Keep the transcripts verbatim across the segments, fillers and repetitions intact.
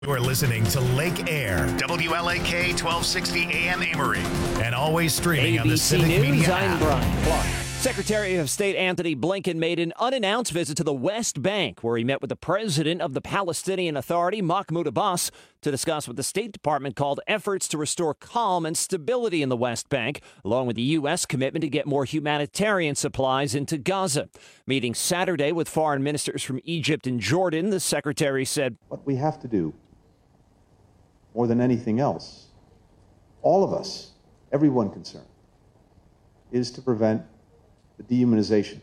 You're listening to Lake Air, W L A K twelve sixty A M Amory, and always streaming on the Civic News, Media I'm app. Brian Clark. Secretary of State Anthony Blinken made an unannounced visit to the West Bank, where he met with the president of the Palestinian Authority, Mahmoud Abbas, to discuss what the State Department called efforts to restore calm and stability in the West Bank, along with the U S commitment to get more humanitarian supplies into Gaza. Meeting Saturday with foreign ministers from Egypt and Jordan, the secretary said, "What we have to do, more than anything else, all of us, everyone concerned, is to prevent the dehumanization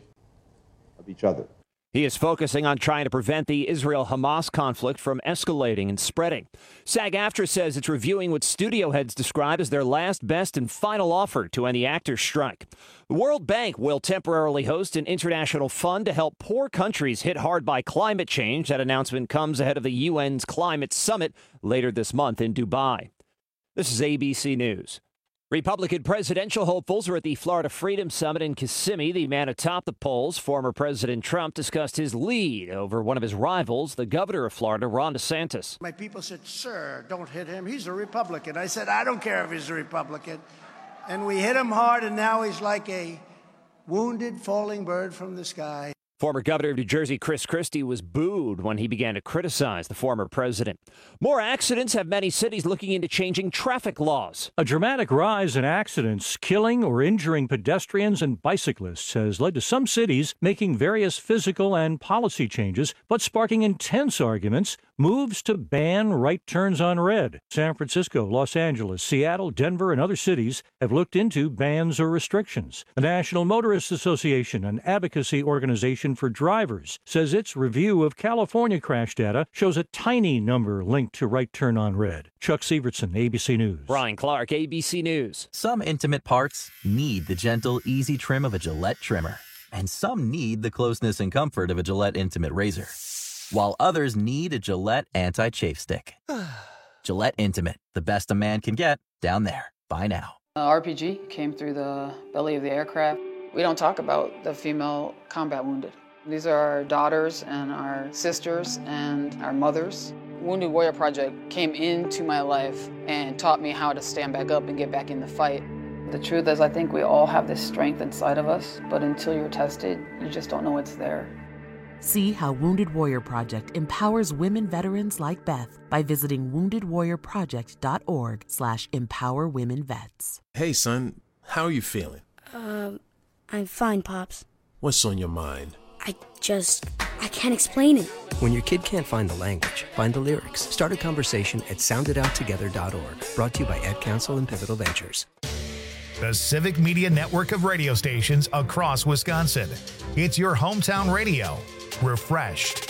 of each other." He is focusing on trying to prevent the Israel-Hamas conflict from escalating and spreading. SAG-AFTRA says it's reviewing what studio heads describe as their last, best, and final offer to end the actors' strike. The World Bank will temporarily host an international fund to help poor countries hit hard by climate change. That announcement comes ahead of the U N's Climate Summit later this month in Dubai. This is A B C News. Republican presidential hopefuls are at the Florida Freedom Summit in Kissimmee. The man atop the polls, former President Trump, discussed his lead over one of his rivals, the governor of Florida, Ron DeSantis. My people said, "Sir, don't hit him. He's a Republican." I said, "I don't care if he's a Republican." And we hit him hard, and now he's like a wounded falling bird from the sky. Former Governor of New Jersey Chris Christie was booed when he began to criticize the former president. More accidents have many cities looking into changing traffic laws. A dramatic rise in accidents killing or injuring pedestrians and bicyclists has led to some cities making various physical and policy changes, but sparking intense arguments, moves to ban right turns on red. San Francisco, Los Angeles, Seattle, Denver, and other cities have looked into bans or restrictions. The National Motorists Association, an advocacy organization for drivers, says its review of California crash data shows a tiny number linked to right turn on red. Chuck Severson, A B C News. Brian Clark, A B C News. Some intimate parts need the gentle, easy trim of a Gillette trimmer. And some need the closeness and comfort of a Gillette Intimate Razor. While others need a Gillette Anti-Chafe Stick. Gillette Intimate, the best a man can get, down there. Buy now. Uh, R P G came through the belly of the aircraft. We don't talk about the female combat wounded. These are our daughters and our sisters and our mothers. Wounded Warrior Project came into my life and taught me how to stand back up and get back in the fight. The truth is, I think we all have this strength inside of us, but until you're tested, you just don't know it's there. See how Wounded Warrior Project empowers women veterans like Beth by visiting wounded warrior project dot org slash empower women vets. Hey, son, how are you feeling? Um, I'm fine, Pops. What's on your mind? I just, I can't explain it. When your kid can't find the language, find the lyrics. Start a conversation at sound it out together dot org. Brought to you by Ed Council and Pivotal Ventures. The Civic Media Network of radio stations across Wisconsin. It's your hometown radio. Refreshed.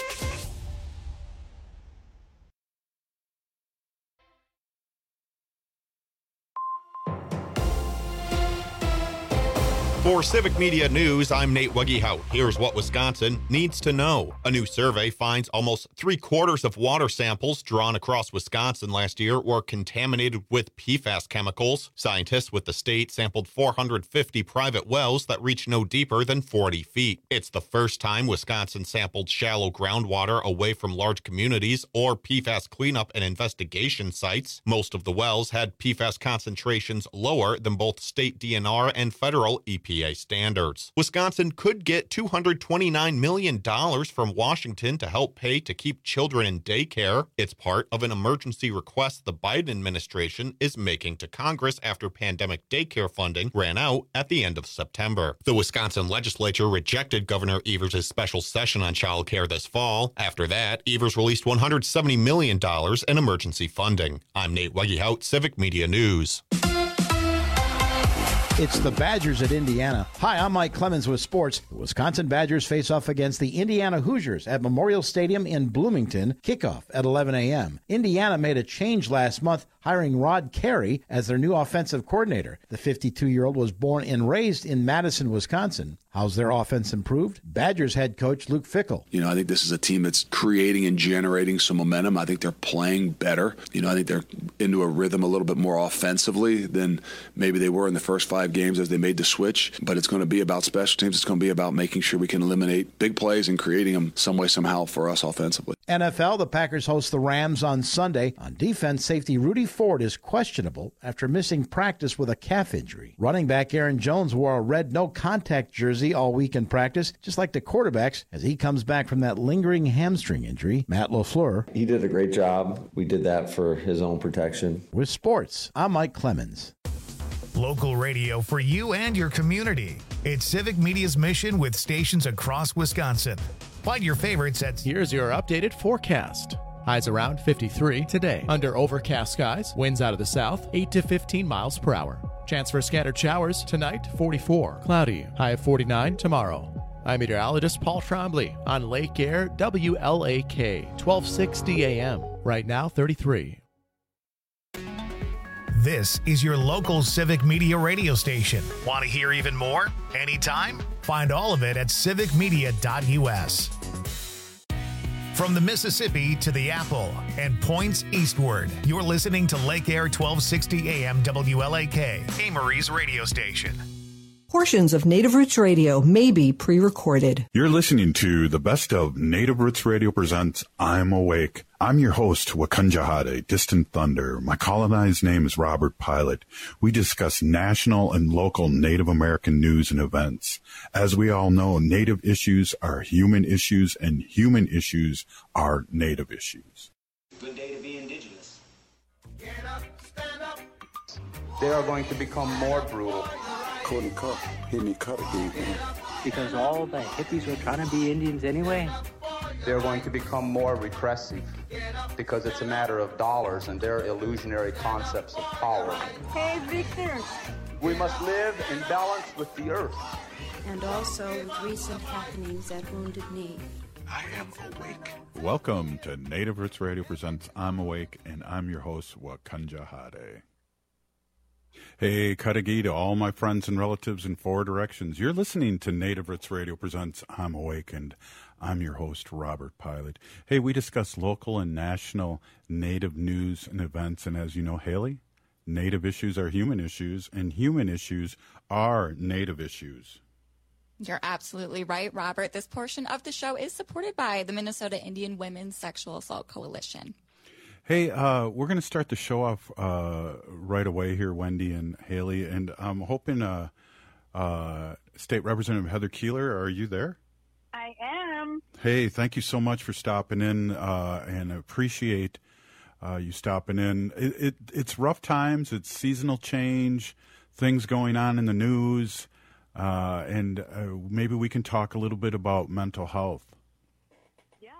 For Civic Media News, I'm Nate Weggehout. Here's what Wisconsin needs to know. A new survey finds almost three quarters of water samples drawn across Wisconsin last year were contaminated with P FAS chemicals. Scientists with the state sampled four hundred fifty private wells that reach no deeper than forty feet. It's the first time Wisconsin sampled shallow groundwater away from large communities or P FAS cleanup and investigation sites. Most of the wells had P FAS concentrations lower than both state D N R and federal E P A standards. Wisconsin could get two hundred twenty-nine million dollars from Washington to help pay to keep children in daycare. It's part of an emergency request the Biden administration is making to Congress after pandemic daycare funding ran out at the end of September. The Wisconsin legislature rejected Governor Evers' special session on child care this fall. After that, Evers released one hundred seventy million dollars in emergency funding. I'm Nate Weggehout, Civic Media News. It's the Badgers at Indiana. Hi, I'm Mike Clemens with sports. The Wisconsin Badgers face off against the Indiana Hoosiers at Memorial Stadium in Bloomington. Kickoff at eleven a.m. Indiana made a change last month, hiring Rod Carey as their new offensive coordinator. The fifty-two-year-old was born and raised in Madison, Wisconsin. How's their offense improved? Badgers head coach Luke Fickell. You know, I think this is a team that's creating and generating some momentum. I think they're playing better. You know, I think they're into a rhythm a little bit more offensively than maybe they were in the first five games as they made the switch. But it's going to be about special teams. It's going to be about making sure we can eliminate big plays and creating them some way, somehow for us offensively. N F L, the Packers host the Rams on Sunday. On defense, safety Rudy Ford is questionable after missing practice with a calf injury. Running back Aaron Jones wore a red no-contact jersey all week in practice, just like the quarterbacks, as he comes back from that lingering hamstring injury. Matt LaFleur. He did a great job. We did that for his own protection. With sports, I'm Mike Clemens. Local radio for you and your community. It's Civic Media's mission with stations across Wisconsin. Find your favorites at... Here's your updated forecast. Highs around fifty-three today. Under overcast skies, winds out of the south, eight to fifteen miles per hour. Chance for scattered showers tonight, forty-four. Cloudy, high of forty-nine tomorrow. I'm meteorologist Paul Trombley on Lake Air W L A K, twelve sixty A M. Right now, thirty-three. This is your local Civic Media radio station. Want to hear even more? Anytime? Find all of it at civic media dot u s. From the Mississippi to the Apple and points eastward, you're listening to Lake Air twelve sixty A M W L A K, Amory's radio station. Portions of Native Roots Radio may be pre-recorded. You're listening to the best of Native Roots Radio presents I'm Awake. I'm your host, Wakunjahade, Distant Thunder. My colonized name is Robert Pilot. We discuss national and local Native American news and events. As we all know, Native issues are human issues, and human issues are Native issues. Good day to be indigenous. Get up, stand up. They are going to become more brutal. Couldn't cut, hit me cut again. Because all the hippies were trying to be Indians anyway. They're going to become more repressive because it's a matter of dollars and their illusionary concepts of power. Hey, Victor. We must live in balance with the earth. And also with recent happenings at Wounded Knee. I am awake. Welcome to Native Roots Radio presents I'm Awake, and I'm your host, Wakunjahade. Hey, Cudahy to all my friends and relatives in four directions. You're listening to Native Roots Radio presents I'm Awake, and I'm your host, Robert Pilot. Hey, we discuss local and national Native news and events, and as you know, Haley, Native issues are human issues, and human issues are Native issues. You're absolutely right, Robert. This portion of the show is supported by the Minnesota Indian Women's Sexual Assault Coalition. Hey, uh, we're going to start the show off uh, right away here, Wendy and Haley, and I'm hoping uh, uh, State Representative Heather Keeler, are you there? I am. Hey, thank you so much for stopping in, uh, and appreciate uh, you stopping in. It, it, it's rough times, it's seasonal change, things going on in the news, uh, and uh, maybe we can talk a little bit about mental health. Yeah.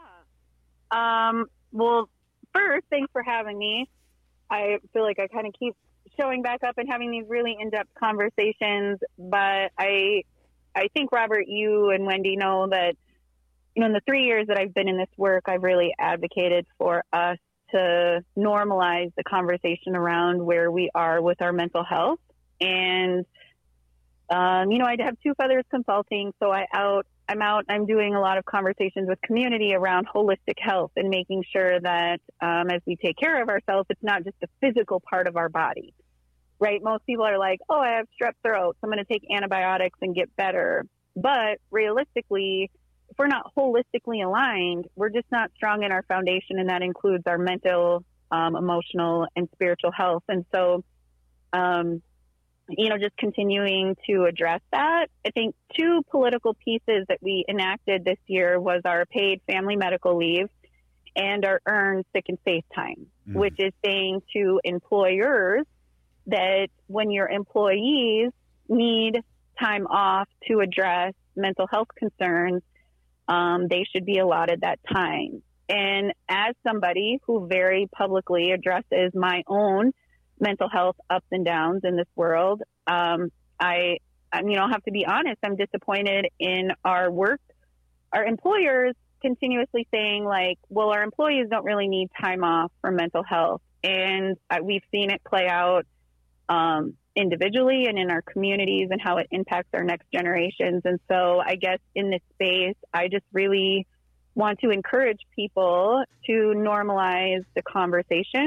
Um. Well, first, thanks for having me. I feel like I kind of keep showing back up and having these really in-depth conversations, but I I think, Robert, you and Wendy know that, you know, in the three years that I've been in this work, I've really advocated for us to normalize the conversation around where we are with our mental health. And, um, you know, I have Two Feathers Consulting, so I out I'm out, I'm doing a lot of conversations with community around holistic health and making sure that um, as we take care of ourselves, it's not just a physical part of our body, right? Most people are like, oh, I have strep throat, so I'm going to take antibiotics and get better. But realistically, if we're not holistically aligned, we're just not strong in our foundation, and that includes our mental, um, emotional, and spiritual health. And so, um, you know, just continuing to address that. I think two political pieces that we enacted this year was our paid family medical leave and our earned sick and safe time, mm. which is saying to employers that when your employees need time off to address mental health concerns, um, they should be allotted that time. And as somebody who very publicly addresses my own mental health ups and downs in this world, um, I, I, you know, have to be honest, I'm disappointed in our work. Our employers continuously saying like, well, our employees don't really need time off for mental health. And I, we've seen it play out um, individually and in our communities and how it impacts our next generations. And so I guess in this space, I just really want to encourage people to normalize the conversation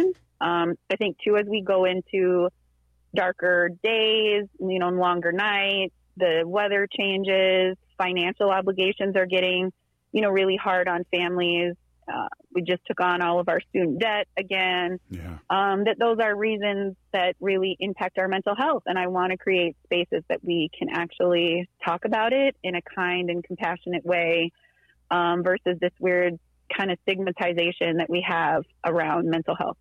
Um, I think, too, as we go into darker days, you know, longer nights, the weather changes, financial obligations are getting, you know, really hard on families. Uh, we just took on all of our student debt again. Yeah. Um, that those are reasons that really impact our mental health. And I want to create spaces that we can actually talk about it in a kind and compassionate way, um, versus this weird kind of stigmatization that we have around mental health.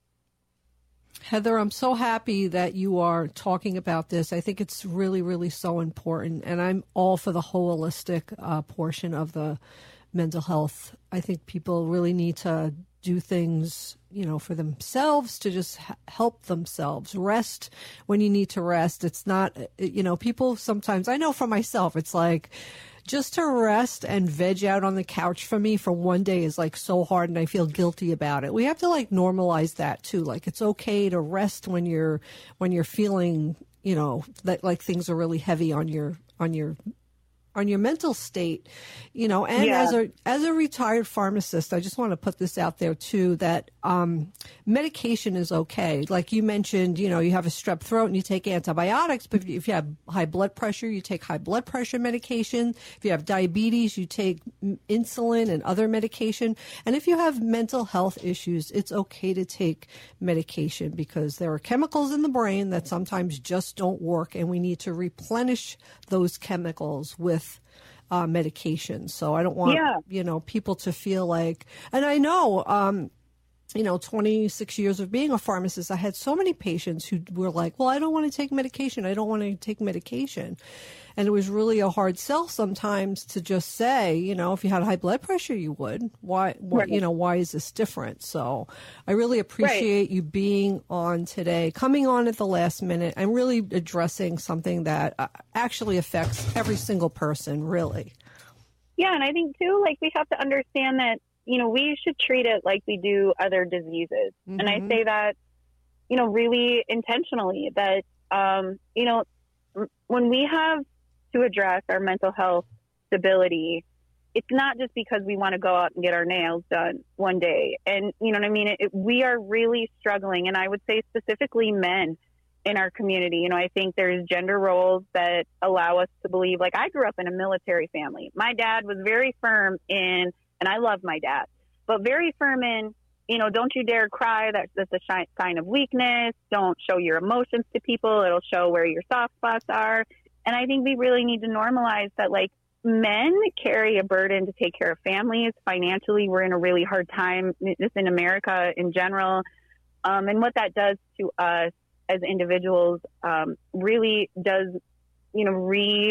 Heather, I'm so happy that you are talking about this. I think it's really, really so important. And I'm all for the holistic uh, portion of the mental health. I think people really need to do things, you know, for themselves, to just ha- help themselves. Rest when you need to rest. It's not, you know, people sometimes, I know for myself, it's like, just to rest and veg out on the couch for me for one day is like so hard, and I feel guilty about it. We have to like normalize that too. Like, it's okay to rest when you're, when you're feeling, you know, that like things are really heavy on your, on your, on your mental state, you know. And yeah. as a as a retired pharmacist, I just want to put this out there too, that um, medication is okay. Like you mentioned, you know, you have a strep throat and you take antibiotics, but if you have high blood pressure, you take high blood pressure medication. If you have diabetes, you take insulin and other medication. And if you have mental health issues, it's okay to take medication, because there are chemicals in the brain that sometimes just don't work, and we need to replenish those chemicals with Uh, medication. So I don't want, yeah. you know, people to feel like, and I know, um, you know, twenty-six years of being a pharmacist, I had so many patients who were like, well, I don't want to take medication. I don't want to take medication. And it was really a hard sell sometimes to just say, you know, if you had high blood pressure, you would. Why, why right. you know, why is this different? So I really appreciate right. you being on today, coming on at the last minute, and really addressing something that uh, actually affects every single person, really. Yeah, and I think, too, like, we have to understand that, you know, we should treat it like we do other diseases. Mm-hmm. And I say that, you know, really intentionally, that, um, you know, when we have to address our mental health stability, it's not just because we want to go out and get our nails done one day. And, you know what I mean? It, it, we are really struggling. And I would say specifically men in our community. You know, I think there's gender roles that allow us to believe, like, I grew up in a military family. My dad was very firm in, and I love my dad, but very firm in, you know, don't you dare cry. That's, that's a shi- sign of weakness. Don't show your emotions to people. It'll show where your soft spots are. And I think we really need to normalize that, like, men carry a burden to take care of families. Financially, we're in a really hard time, just in America in general. Um, and what that does to us as individuals um, really does, you know,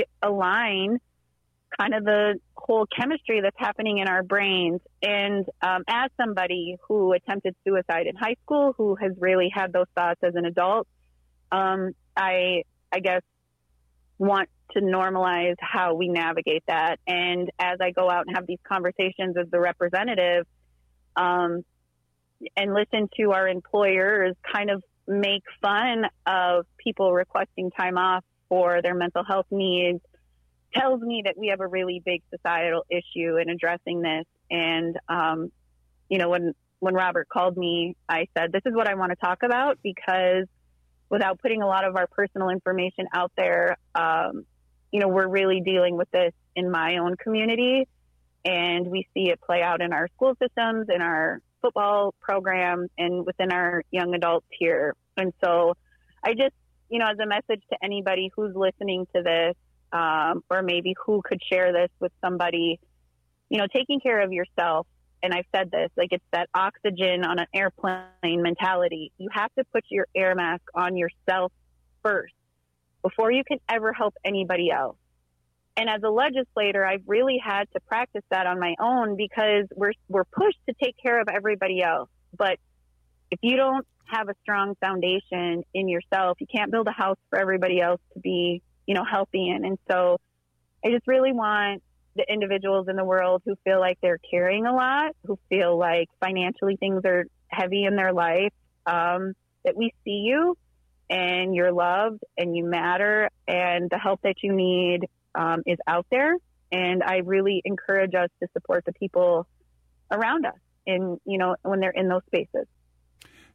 realign kind of the whole chemistry that's happening in our brains. And um, as somebody who attempted suicide in high school, who has really had those thoughts as an adult, um, I, I guess, want to normalize how we navigate that. And as I go out and have these conversations as the representative, um, and listen to our employers kind of make fun of people requesting time off for their mental health needs, tells me that we have a really big societal issue in addressing this. And, um, you know, when, when Robert called me, I said, this is what I want to talk about, because without putting a lot of our personal information out there, um, you know, we're really dealing with this in my own community, and we see it play out in our school systems, in our football program, and within our young adults here. And so I just, you know, as a message to anybody who's listening to this, um, or maybe who could share this with somebody, you know, taking care of yourself. And I've said this, like, it's that oxygen on an airplane mentality. You have to put your air mask on yourself first before you can ever help anybody else. And as a legislator, I've really had to practice that on my own, because we're we're pushed to take care of everybody else. But if you don't have a strong foundation in yourself, you can't build a house for everybody else to be, you know, healthy in. And so I just really want the individuals in the world who feel like they're carrying a lot, who feel like financially things are heavy in their life, um, that we see you and you're loved and you matter, and the help that you need um, is out there. And I really encourage us to support the people around us in, you know, when they're in those spaces.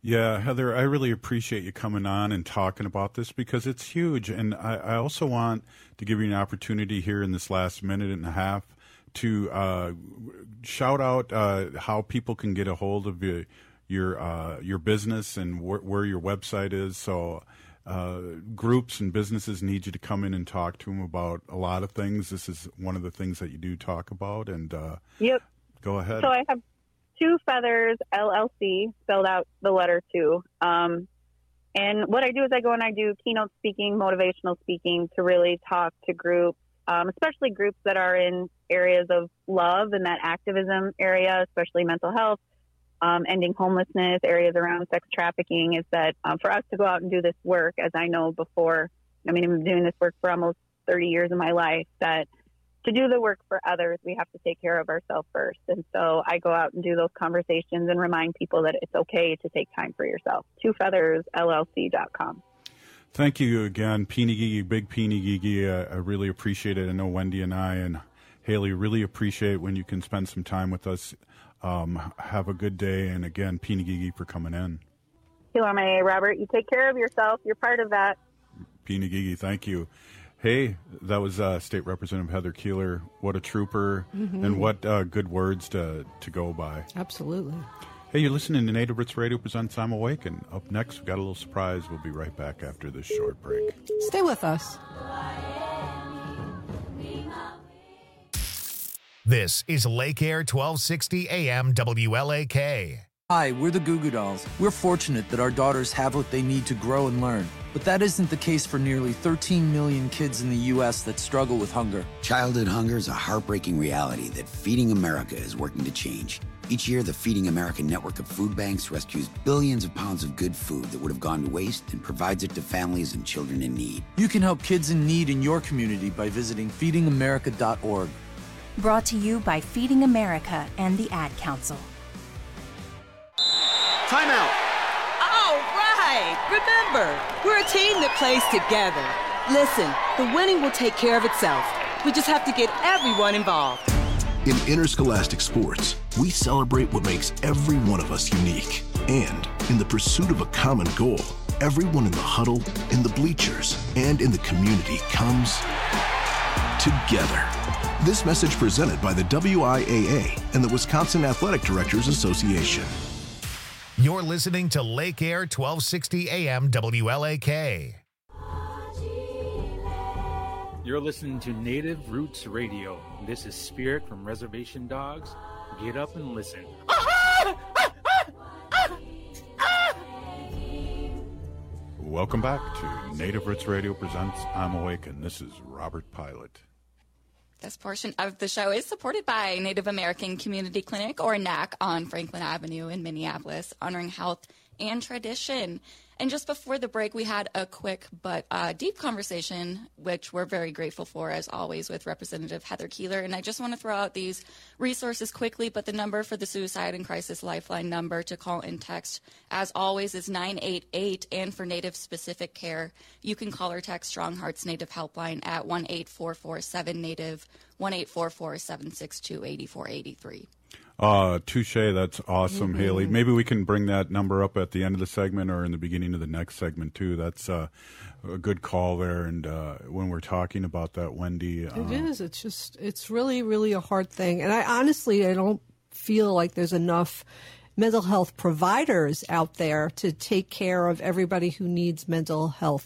Yeah, Heather, I really appreciate you coming on and talking about this because it's huge. And I, I also want to give you an opportunity here in this last minute and a half to uh, shout out uh, how people can get a hold of you, your uh, your business and wh- where your website is. So uh, groups and businesses need you to come in and talk to them about a lot of things. This is one of the things that you do talk about. And uh, yep. Go ahead. So I have Two Feathers L L C, spelled out the letter two. Um, and what I do is I go and I do keynote speaking, motivational speaking to really talk to groups, um, especially groups that are in areas of love and that activism area, especially mental health, um, ending homelessness, areas around sex trafficking, is that um, for us to go out and do this work, as I know before, I mean, I've been doing this work for almost thirty years of my life, that to do the work for others, we have to take care of ourselves first. And so I go out and do those conversations and remind people that it's okay to take time for yourself. two feathers L L C dot com. Thank you again, Peeny Gigi, Big Peeny Gigi. Uh, I really appreciate it. I know Wendy and I and Haley really appreciate when you can spend some time with us. Um, have a good day. And again, Peeny Gigi for coming in. Q M A, Robert. You take care of yourself. You're part of that. Peeny Gigi, thank you. Hey, that was uh, State Representative Heather Keeler. What a trooper, mm-hmm. and what uh, good words to to go by. Absolutely. Hey, you're listening to Native Roots Radio presents I'm Awake, and up next we got a little surprise. We'll be right back after this short break. Stay with us. This is Lake Air twelve sixty A M W L A K. Hi, we're the Goo Goo Dolls. We're fortunate that our daughters have what they need to grow and learn. But that isn't the case for nearly thirteen million kids in the U S that struggle with hunger. Childhood hunger is a heartbreaking reality that Feeding America is working to change. Each year, the Feeding America network of food banks rescues billions of pounds of good food that would have gone to waste and provides it to families and children in need. You can help kids in need in your community by visiting feeding america dot org. Brought to you by Feeding America and the Ad Council. Timeout. All right. Remember, we're a team that plays together. Listen, the winning will take care of itself. We just have to get everyone involved. In interscholastic sports, we celebrate what makes every one of us unique. And in the pursuit of a common goal, everyone in the huddle, in the bleachers, and in the community comes together. This message presented by the W I A A and the Wisconsin Athletic Directors Association. You're listening to Lake Air twelve sixty A M W L A K. You're listening to Native Roots Radio. This is Spirit from Reservation Dogs. Get up and listen. Welcome back to Native Roots Radio presents I'm Awake, and this is Robert Pilot. This portion of the show is supported by Native American Community Clinic, or N A C, on Franklin Avenue in Minneapolis, honoring health and tradition. And just before the break, we had a quick but uh, deep conversation, which we're very grateful for, as always, with Representative Heather Keeler. And I just want to throw out these resources quickly, but the number for the Suicide and Crisis Lifeline number to call and text, as always, is nine eight eight. And for Native-specific care, you can call or text Strong Hearts Native Helpline at one eight four four seven Native, one eight four four seven six two eight four eight three. Uh, touche, that's awesome, Mm-hmm. Haley. Maybe we can bring that number up at the end of the segment or in the beginning of the next segment, too. That's uh, a good call there. And uh, when we're talking about that, Wendy... Uh, it is. It's just, it's really, really a hard thing. And I honestly, I don't feel like there's enough mental health providers out there to take care of everybody who needs mental health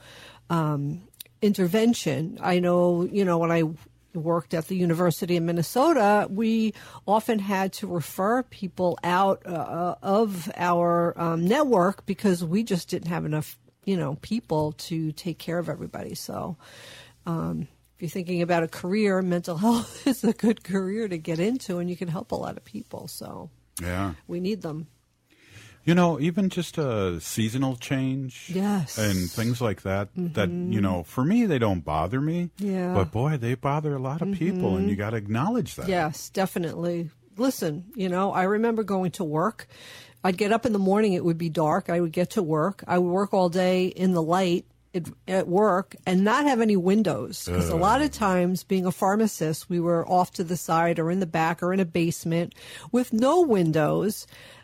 um, intervention. I know, you know, when I worked at the University of Minnesota, we often had to refer people out uh, of our um, network because we just didn't have enough, you know, people to take care of everybody. So um, if you're thinking about a career, mental health is a good career to get into, and you can help a lot of people. So yeah, we need them. You know, even just a seasonal change, yes, and things like that, mm-hmm. that, you know, for me, they don't bother me. Yeah. But, boy, they bother a lot of mm-hmm. people, and you got to acknowledge that. Yes, definitely. Listen, you know, I remember going to work. I'd get up in the morning. It would be dark. I would get to work. I would work all day in the light at work and not have any windows. Because uh. a lot of times, being a pharmacist, we were off to the side or in the back or in a basement with no windows.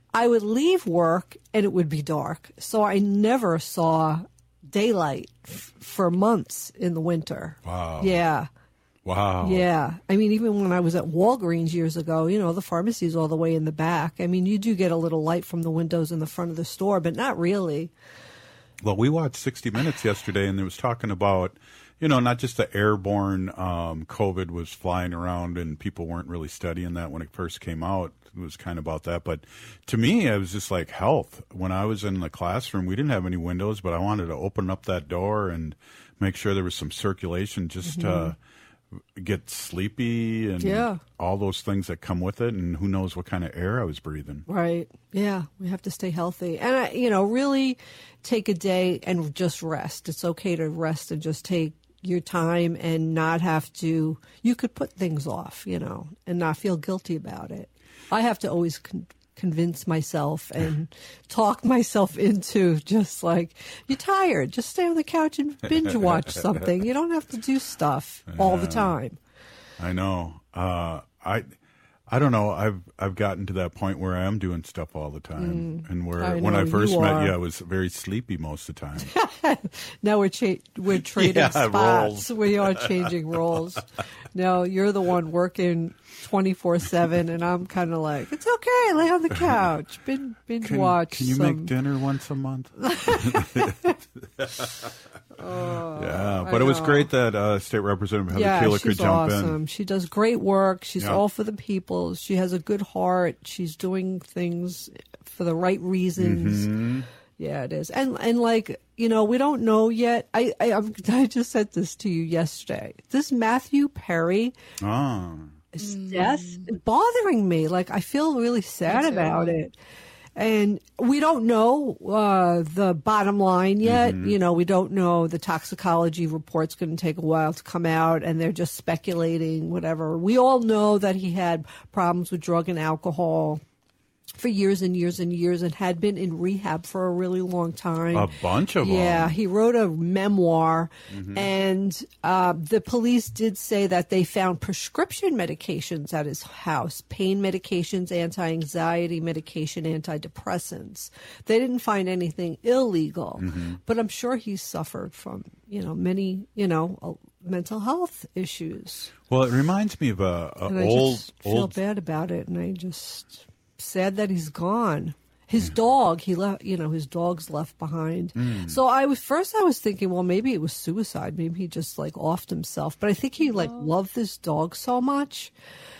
I would leave work and it would be dark. So I never saw daylight f- for months in the winter. Wow. Yeah. Wow. Yeah. I mean, even when I was at Walgreens years ago, you know, the pharmacy's all the way in the back. I mean, you do get a little light from the windows in the front of the store, but not really. Well, we watched sixty minutes yesterday, and they was talking about, you know, not just the airborne um, COVID was flying around, and people weren't really studying that when it first came out. It was kind of about that. But to me, it was just like health. When I was in the classroom, we didn't have any windows, but I wanted to open up that door and make sure there was some circulation just Mm-hmm. to get sleepy and Yeah. all those things that come with it. And who knows what kind of air I was breathing. Right. Yeah. We have to stay healthy. And, I, you know, really take a day and just rest. It's okay to rest and just take your time and not have to, you could put things off, you know, and not feel guilty about it. I have to always con- convince myself and talk myself into just like, you're tired, just stay on the couch and binge watch something. You don't have to do stuff all the time. I know. Uh, I, I don't know. I've I've gotten to that point where I am doing stuff all the time, Mm, and where I when know I first you met are. you, I was very sleepy most of the time. Now we're cha- we're trading Yeah, spots. roles. We are changing roles. Now you're the one working twenty-four seven, and I'm kind of like, it's okay, lay on the couch, binge, binge Can, watch. can you some... make dinner once a month? Oh, yeah, I but it was know. great that uh, State Representative Heather Yeah, Keeler she's could jump awesome. in. She does great work. She's Yeah. all for the people. She has a good heart. She's doing things for the right reasons. Mhm. Yeah, it is. And and like, you know, we don't know yet. I I, I'm, I just said this to you yesterday. This Matthew Perry Ah. his death bothering me. Like, I feel really sad Me too. about it. And we don't know uh, the bottom line yet. Mm-hmm. You know, we don't know. The toxicology report's going to take a while to come out, and they're just speculating, whatever. We all know that he had problems with drug and alcohol for years and years and years and had been in rehab for a really long time. A bunch of Yeah, them. he wrote a memoir, Mhm. and uh, the police did say that they found prescription medications at his house, pain medications, anti-anxiety medication, antidepressants. They didn't find anything illegal, Mhm. but I'm sure he suffered from, you know, many, you know, uh, mental health issues. Well, it reminds me of a, a And I old just feel old. bad about it, and I just sad that he's gone. His dog, he left, you know, his dog's left behind. Mm. So I was first, I was thinking, well, maybe it was suicide. Maybe he just like offed himself. But I think he like loved this dog so much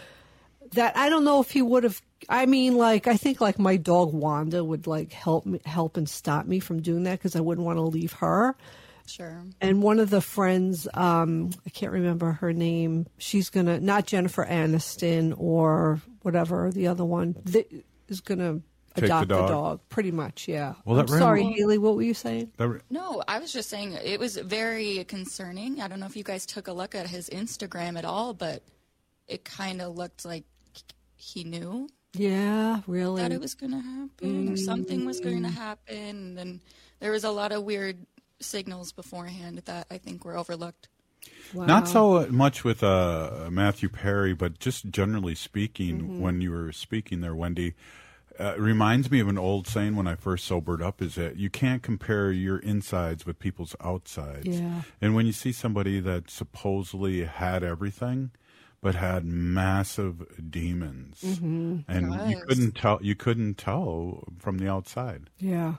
that I don't know if he would have. I mean, like I think like my dog Wanda would like help me, help and stop me from doing that because I wouldn't want to leave her. Sure. And one of the friends, um, I can't remember her name. She's gonna not Jennifer Aniston or whatever the other one th- is gonna Take the adopt the dog. dog. Pretty much, yeah. Well, I'm that ran- sorry, Haley. What were you saying? That re- No, I was just saying it was very concerning. I don't know if you guys took a look at his Instagram at all, but it kind of looked like he knew Yeah, really. that it was going to happen or something was going to Mm. happen. And there was a lot of weird signals beforehand that I think were overlooked. Wow. Not so much with uh, Matthew Perry, but just generally speaking, Mhm. when you were speaking there, Wendy, uh, it reminds me of an old saying when I first sobered up, is that you can't compare your insides with people's outsides. Yeah. And when you see somebody that supposedly had everything, but had massive demons, Mhm. and you Yes. couldn't tell, you couldn't tell from the outside. Yeah.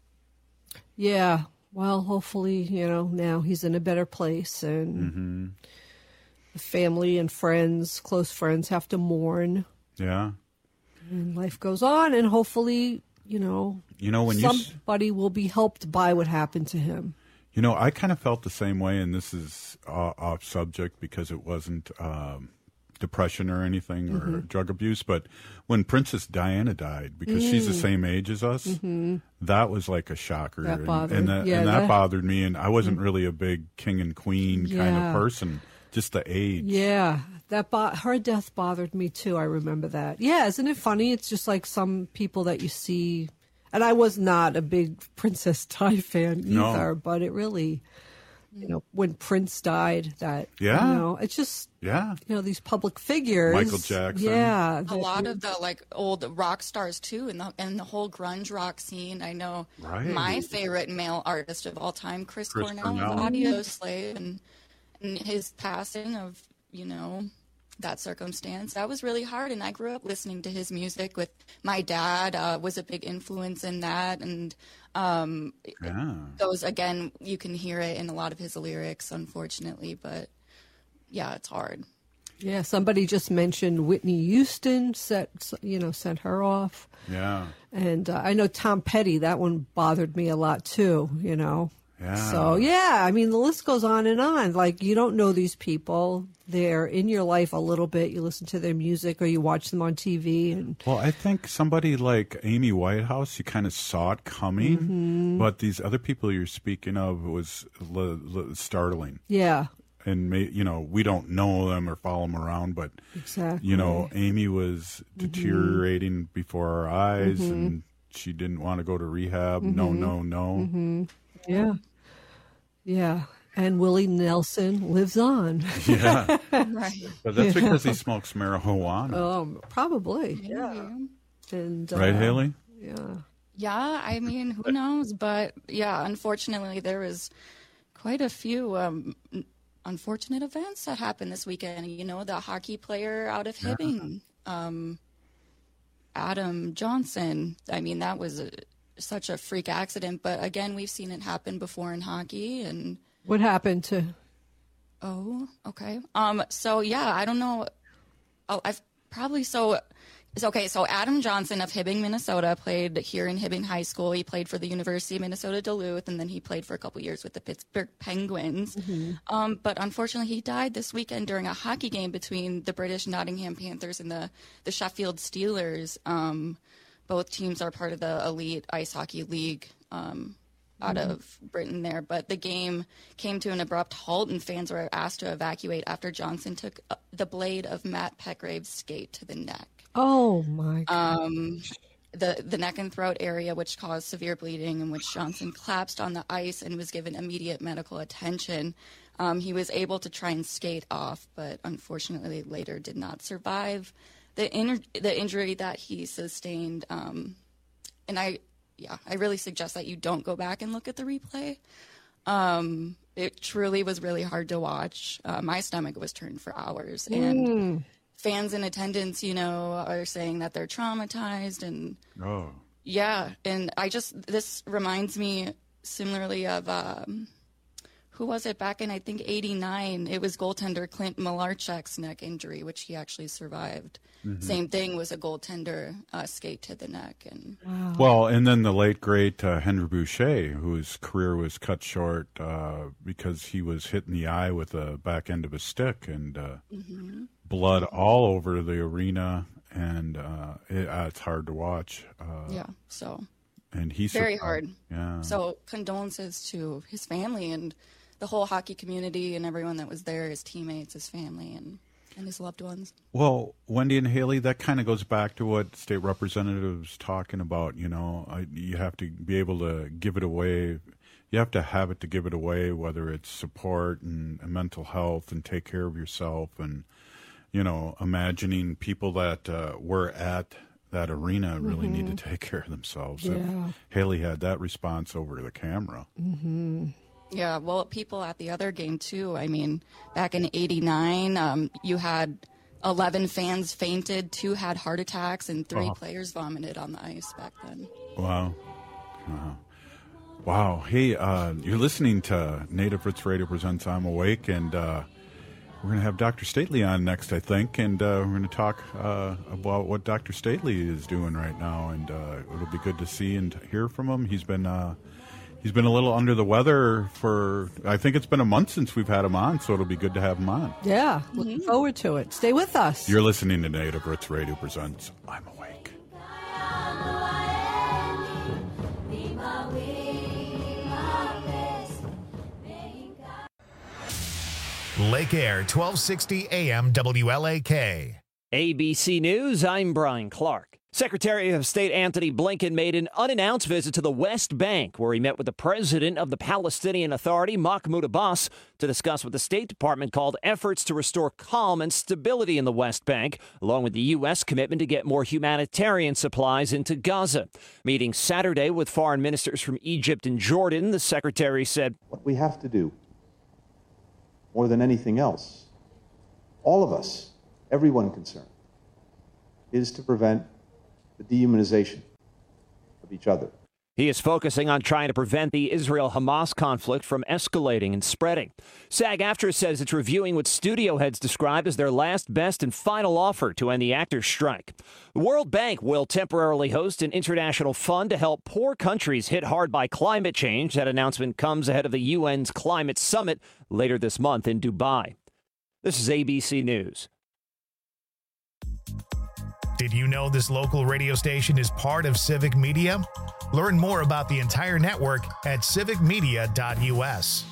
Yeah. Well, hopefully, you know, now he's in a better place, and hmm the family and friends, close friends, have to mourn. Yeah. And life goes on, and hopefully, you know, You know, when you s- somebody will be helped by what happened to him. You know, I kind of felt the same way, and this is uh, off subject because it wasn't um, depression or anything or Mhm. drug abuse, but when Princess Diana died, because she's the Mm. same age as us, Mhm. that was like a shocker. That and, bothered- and that, yeah, and that, that- bothered me, and I wasn't Mm. really a big king and queen kind Yeah. of person, just the age. Yeah, that bo- her death bothered me too. I remember that. Yeah, isn't it funny? It's just like some people that you see, and I was not a big Princess Di fan No. either, but it really, you know, when Prince died, that, yeah. you know, it's just, yeah. you know, these public figures. Michael Jackson. Yeah. A lot of the like old rock stars too, and the, and the whole grunge rock scene. I know right. my favorite male artist of all time, Chris, Chris Cornell, Cornell. Audio Slave, and, and his passing of, you know, that circumstance, that was really hard. And I grew up listening to his music with my dad, uh, was a big influence in that. And um, yeah. those, again, you can hear it in a lot of his lyrics, unfortunately. But yeah, it's hard. Yeah, somebody just mentioned Whitney Houston set, you know, sent her off. Yeah. And uh, I know Tom Petty, that one bothered me a lot too, you know. Yeah. So, yeah, I mean, the list goes on and on. Like, you don't know these people. They're in your life a little bit. You listen to their music or you watch them on T V. And well, I think somebody like Amy Whitehouse, you kind of saw it coming, mm-hmm. but these other people you're speaking of was l- l- startling. Yeah. And, may, you know, we don't know them or follow them around, but, exactly. you know, Amy was deteriorating mm-hmm. before our eyes, mm-hmm. and she didn't want to go to rehab. Mm-hmm. No, no, no. Mm-hmm. Yeah. Yeah. And Willie Nelson lives on. Yeah. Right. But that's Yeah. because he smokes marijuana. Um, probably. Yeah. And uh, right, Haley? Yeah. Yeah, I mean, who knows? But yeah, unfortunately, there was quite a few um, unfortunate events that happened this weekend. You know, the hockey player out of Hibbing, yeah. um, Adam Johnson. I mean, that was a, such a freak accident. But again, we've seen it happen before in hockey. And what happened to? Oh, okay. Um. So yeah, I don't know. Oh, I've probably so. It's okay. So Adam Johnson of Hibbing, Minnesota, played here in Hibbing High School. He played for the University of Minnesota Duluth, and then he played for a couple years with the Pittsburgh Penguins. Mm-hmm. Um, but unfortunately, he died this weekend during a hockey game between the British Nottingham Panthers and the, the Sheffield Steelers. Um, both teams are part of the Elite Ice Hockey League um, out mm-hmm. of Britain there. But the game came to an abrupt halt, and fans were asked to evacuate after Johnson took uh, the blade of Matt Petgrave's skate to the neck. Oh, my God. Um, the, the neck and throat area, which caused severe bleeding, in which Johnson collapsed on the ice and was given immediate medical attention. Um, he was able to try and skate off, but unfortunately later did not survive the, in- the injury that he sustained. Um, and I, yeah, I really suggest that you don't go back and look at the replay. Um, it truly was really hard to watch. Uh, my stomach was turned for hours. And Mm. fans in attendance, you know, are saying that they're traumatized. And oh, yeah. And I just, this reminds me similarly of, um, who was it back in, I think, eighty-nine? It was goaltender Clint Malarchuk's neck injury, which he actually survived. Mm-hmm. Same thing was a goaltender uh, skate to the neck. And wow. Well, and then the late, great uh, Henry Boucher, whose career was cut short uh, because he was hit in the eye with the back end of a stick, and uh, mm-hmm. blood all over the arena, and uh, it, uh, it's hard to watch. Uh, yeah, so and he's very survived. hard. Yeah. So condolences to his family and the whole hockey community and everyone that was there, his teammates, his family, and, and his loved ones. Well, Wendy and Haley, that kind of goes back to what State Representative was talking about. You know, I, you have to be able to give it away. You have to have it to give it away, whether it's support and, and mental health and take care of yourself, and, you know, imagining people that uh, were at that arena really mm-hmm. need to take care of themselves. Yeah. If Haley had that response over the camera. Mm-hmm. Yeah, well, people at the other game, too. I mean, back in eighty-nine, um, you had eleven fans fainted, two had heart attacks, and three Oh. players vomited on the ice back then. Wow. Wow. Wow. Hey, uh, you're listening to Native Roots Radio Presents I'm Awake, and uh, we're going to have Doctor Stately on next, I think, and uh, we're going to talk uh, about what Doctor Stately is doing right now, and uh, it'll be good to see and hear from him. He's been uh, he's been a little under the weather for, I think it's been a month since we've had him on, so it'll be good to have him on. Yeah, looking Mm-hmm. forward to it. Stay with us. You're listening to Native Roots Radio Presents I'm Awake. Lake Air, twelve sixty A M W L A K. A B C News, I'm Brian Clark. Secretary of State Antony Blinken made an unannounced visit to the West Bank, where he met with the president of the Palestinian Authority, Mahmoud Abbas, to discuss what the State Department called efforts to restore calm and stability in the West Bank, along with the U S commitment to get more humanitarian supplies into Gaza. Meeting Saturday with foreign ministers from Egypt and Jordan, the secretary said, "What we have to do, more than anything else, all of us, everyone concerned, is to prevent the dehumanization of each other." He is focusing on trying to prevent the Israel-Hamas conflict from escalating and spreading. SAG-AFTRA says it's reviewing what studio heads describe as their last, best, and final offer to end the actors' strike. The World Bank will temporarily host an international fund to help poor countries hit hard by climate change. That announcement comes ahead of the U N's climate summit later this month in Dubai. This is A B C News. Did you know this local radio station is part of Civic Media? Learn more about the entire network at civic media dot U S.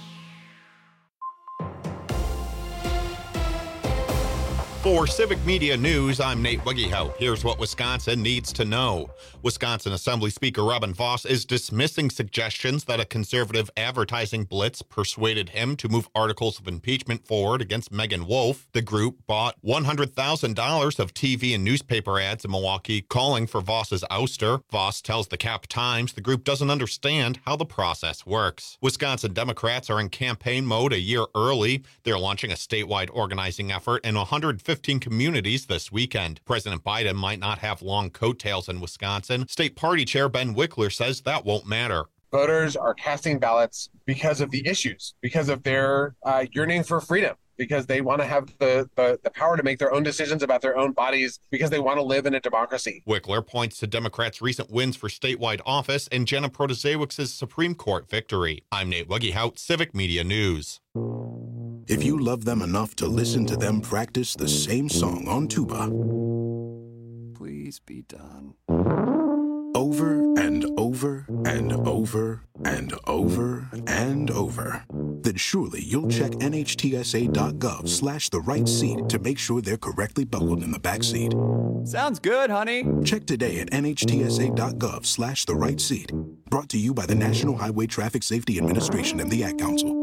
For Civic Media News, I'm Nate Wiggyhout. Here's what Wisconsin needs to know. Wisconsin Assembly Speaker Robin Vos is dismissing suggestions that a conservative advertising blitz persuaded him to move articles of impeachment forward against Megan Wolfe. The group bought one hundred thousand dollars of T V and newspaper ads in Milwaukee calling for Vos's ouster. Vos tells the Cap Times the group doesn't understand how the process works. Wisconsin Democrats are in campaign mode a year early. They're launching a statewide organizing effort in one hundred fifteen communities this weekend. President Biden might not have long coattails in Wisconsin. State Party Chair Ben Wickler says that won't matter. Voters are casting ballots because of the issues, because of their uh, yearning for freedom, because they want to have the, the, the power to make their own decisions about their own bodies, because they want to live in a democracy. Wickler points to Democrats' recent wins for statewide office and Jenna Protasiewicz's Supreme Court victory. I'm Nate Wiggyhout, Civic Media News. If you love them enough to listen to them practice the same song on tuba, please be done. Over and over and over and over and over, then surely you'll check N H T S A dot gov slash the right seat to make sure they're correctly buckled in the back seat. Sounds good, honey. Check today at N H T S A dot gov slash the right seat. Brought to you by the National Highway Traffic Safety Administration and the Ad Council.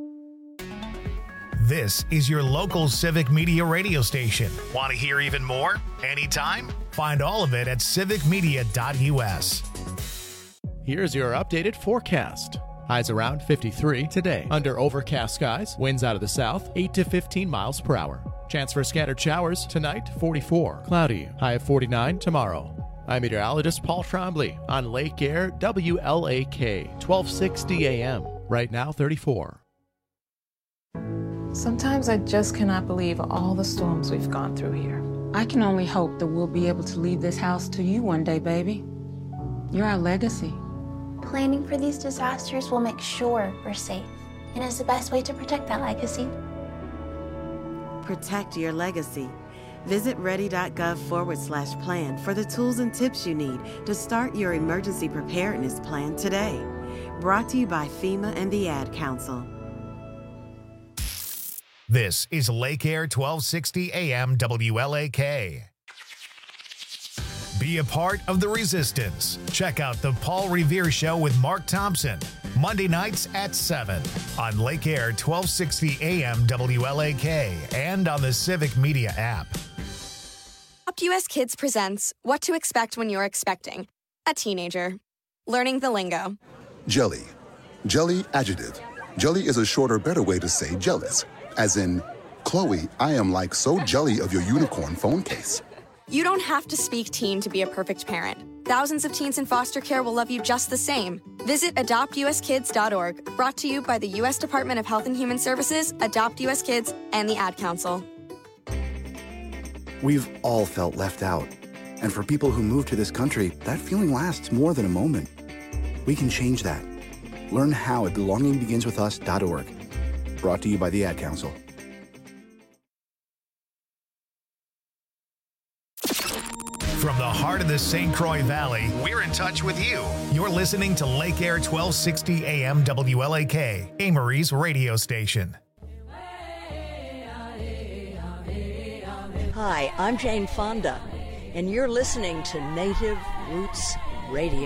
This is your local Civic Media radio station. Want to hear even more? Anytime? Find all of it at civic media dot U S. Here's your updated forecast. Highs around fifty-three today. Under overcast skies, winds out of the south, eight to fifteen miles per hour. Chance for scattered showers tonight, forty-four. Cloudy, high of forty-nine tomorrow. I'm meteorologist Paul Trombley on Lake Air W L A K, twelve sixty A M. Right now, thirty-four. Sometimes I just cannot believe all the storms we've gone through here. I can only hope that we'll be able to leave this house to you one day, baby. You're our legacy. Planning for these disasters will make sure we're safe, and is the best way to protect that legacy. Protect your legacy. Visit ready.gov forward slash plan for the tools and tips you need to start your emergency preparedness plan today. Brought to you by FEMA and the Ad Council. This is Lake Air twelve sixty A M W L A K. Be a part of the resistance. Check out the Paul Revere Show with Mark Thompson, Monday nights at seven on Lake Air twelve sixty A M W L A K and on the Civic Media app. Adopt U S Kids presents What to Expect When You're Expecting a Teenager. Learning the lingo. Jelly. Jelly adjective. Jelly is a shorter, better way to say jealous. As in, Chloe, I am like so jelly of your unicorn phone case. You don't have to speak teen to be a perfect parent. Thousands of teens in foster care will love you just the same. Visit adopt u s kids dot org, brought to you by the U S Department of Health and Human Services, Adopt U S Kids, and the Ad Council. We've all felt left out. And for people who move to this country, that feeling lasts more than a moment. We can change that. Learn how at belonging begins with us dot org. Brought to you by the Ad Council. From the heart of the Saint Croix Valley, we're in touch with you. You're listening to Lake Air twelve sixty A M W L A K, Amory's radio station. Hi, I'm Jane Fonda. and you're listening to Native Roots Radio.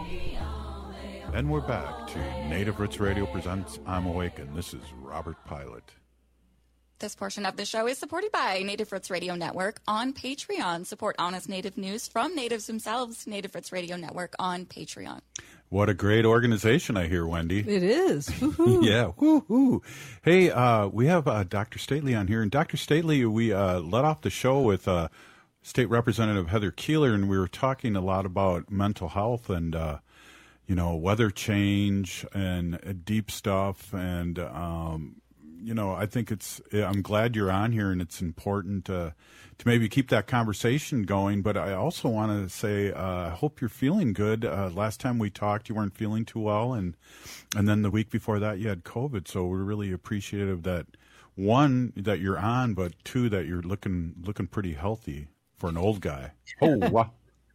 And we're back to Native Roots Radio presents I'm Awake, and this is Robert Pilot. This portion of the show is supported by Native Roots Radio Network on Patreon. Support honest Native news from natives themselves. Native Roots Radio Network on Patreon. What a great organization, I hear, Wendy. It is. Woo-hoo. Yeah. Woo-hoo. Hey, uh, we have uh, Doctor Stately on here. And Doctor Stately, we uh, let off the show with uh, State Representative Heather Keeler, and we were talking a lot about mental health and, uh, you know, weather change and uh, deep stuff. And, um, you know, I think it's, I'm glad you're on here, and it's important uh, to maybe keep that conversation going. But I also want to say, uh, I hope you're feeling good. Uh, last time we talked, you weren't feeling too well. And, and then the week before that, you had COVID. So we're really appreciative that, one, that you're on, but two, that you're looking, looking pretty healthy for an old guy. Oh, wow.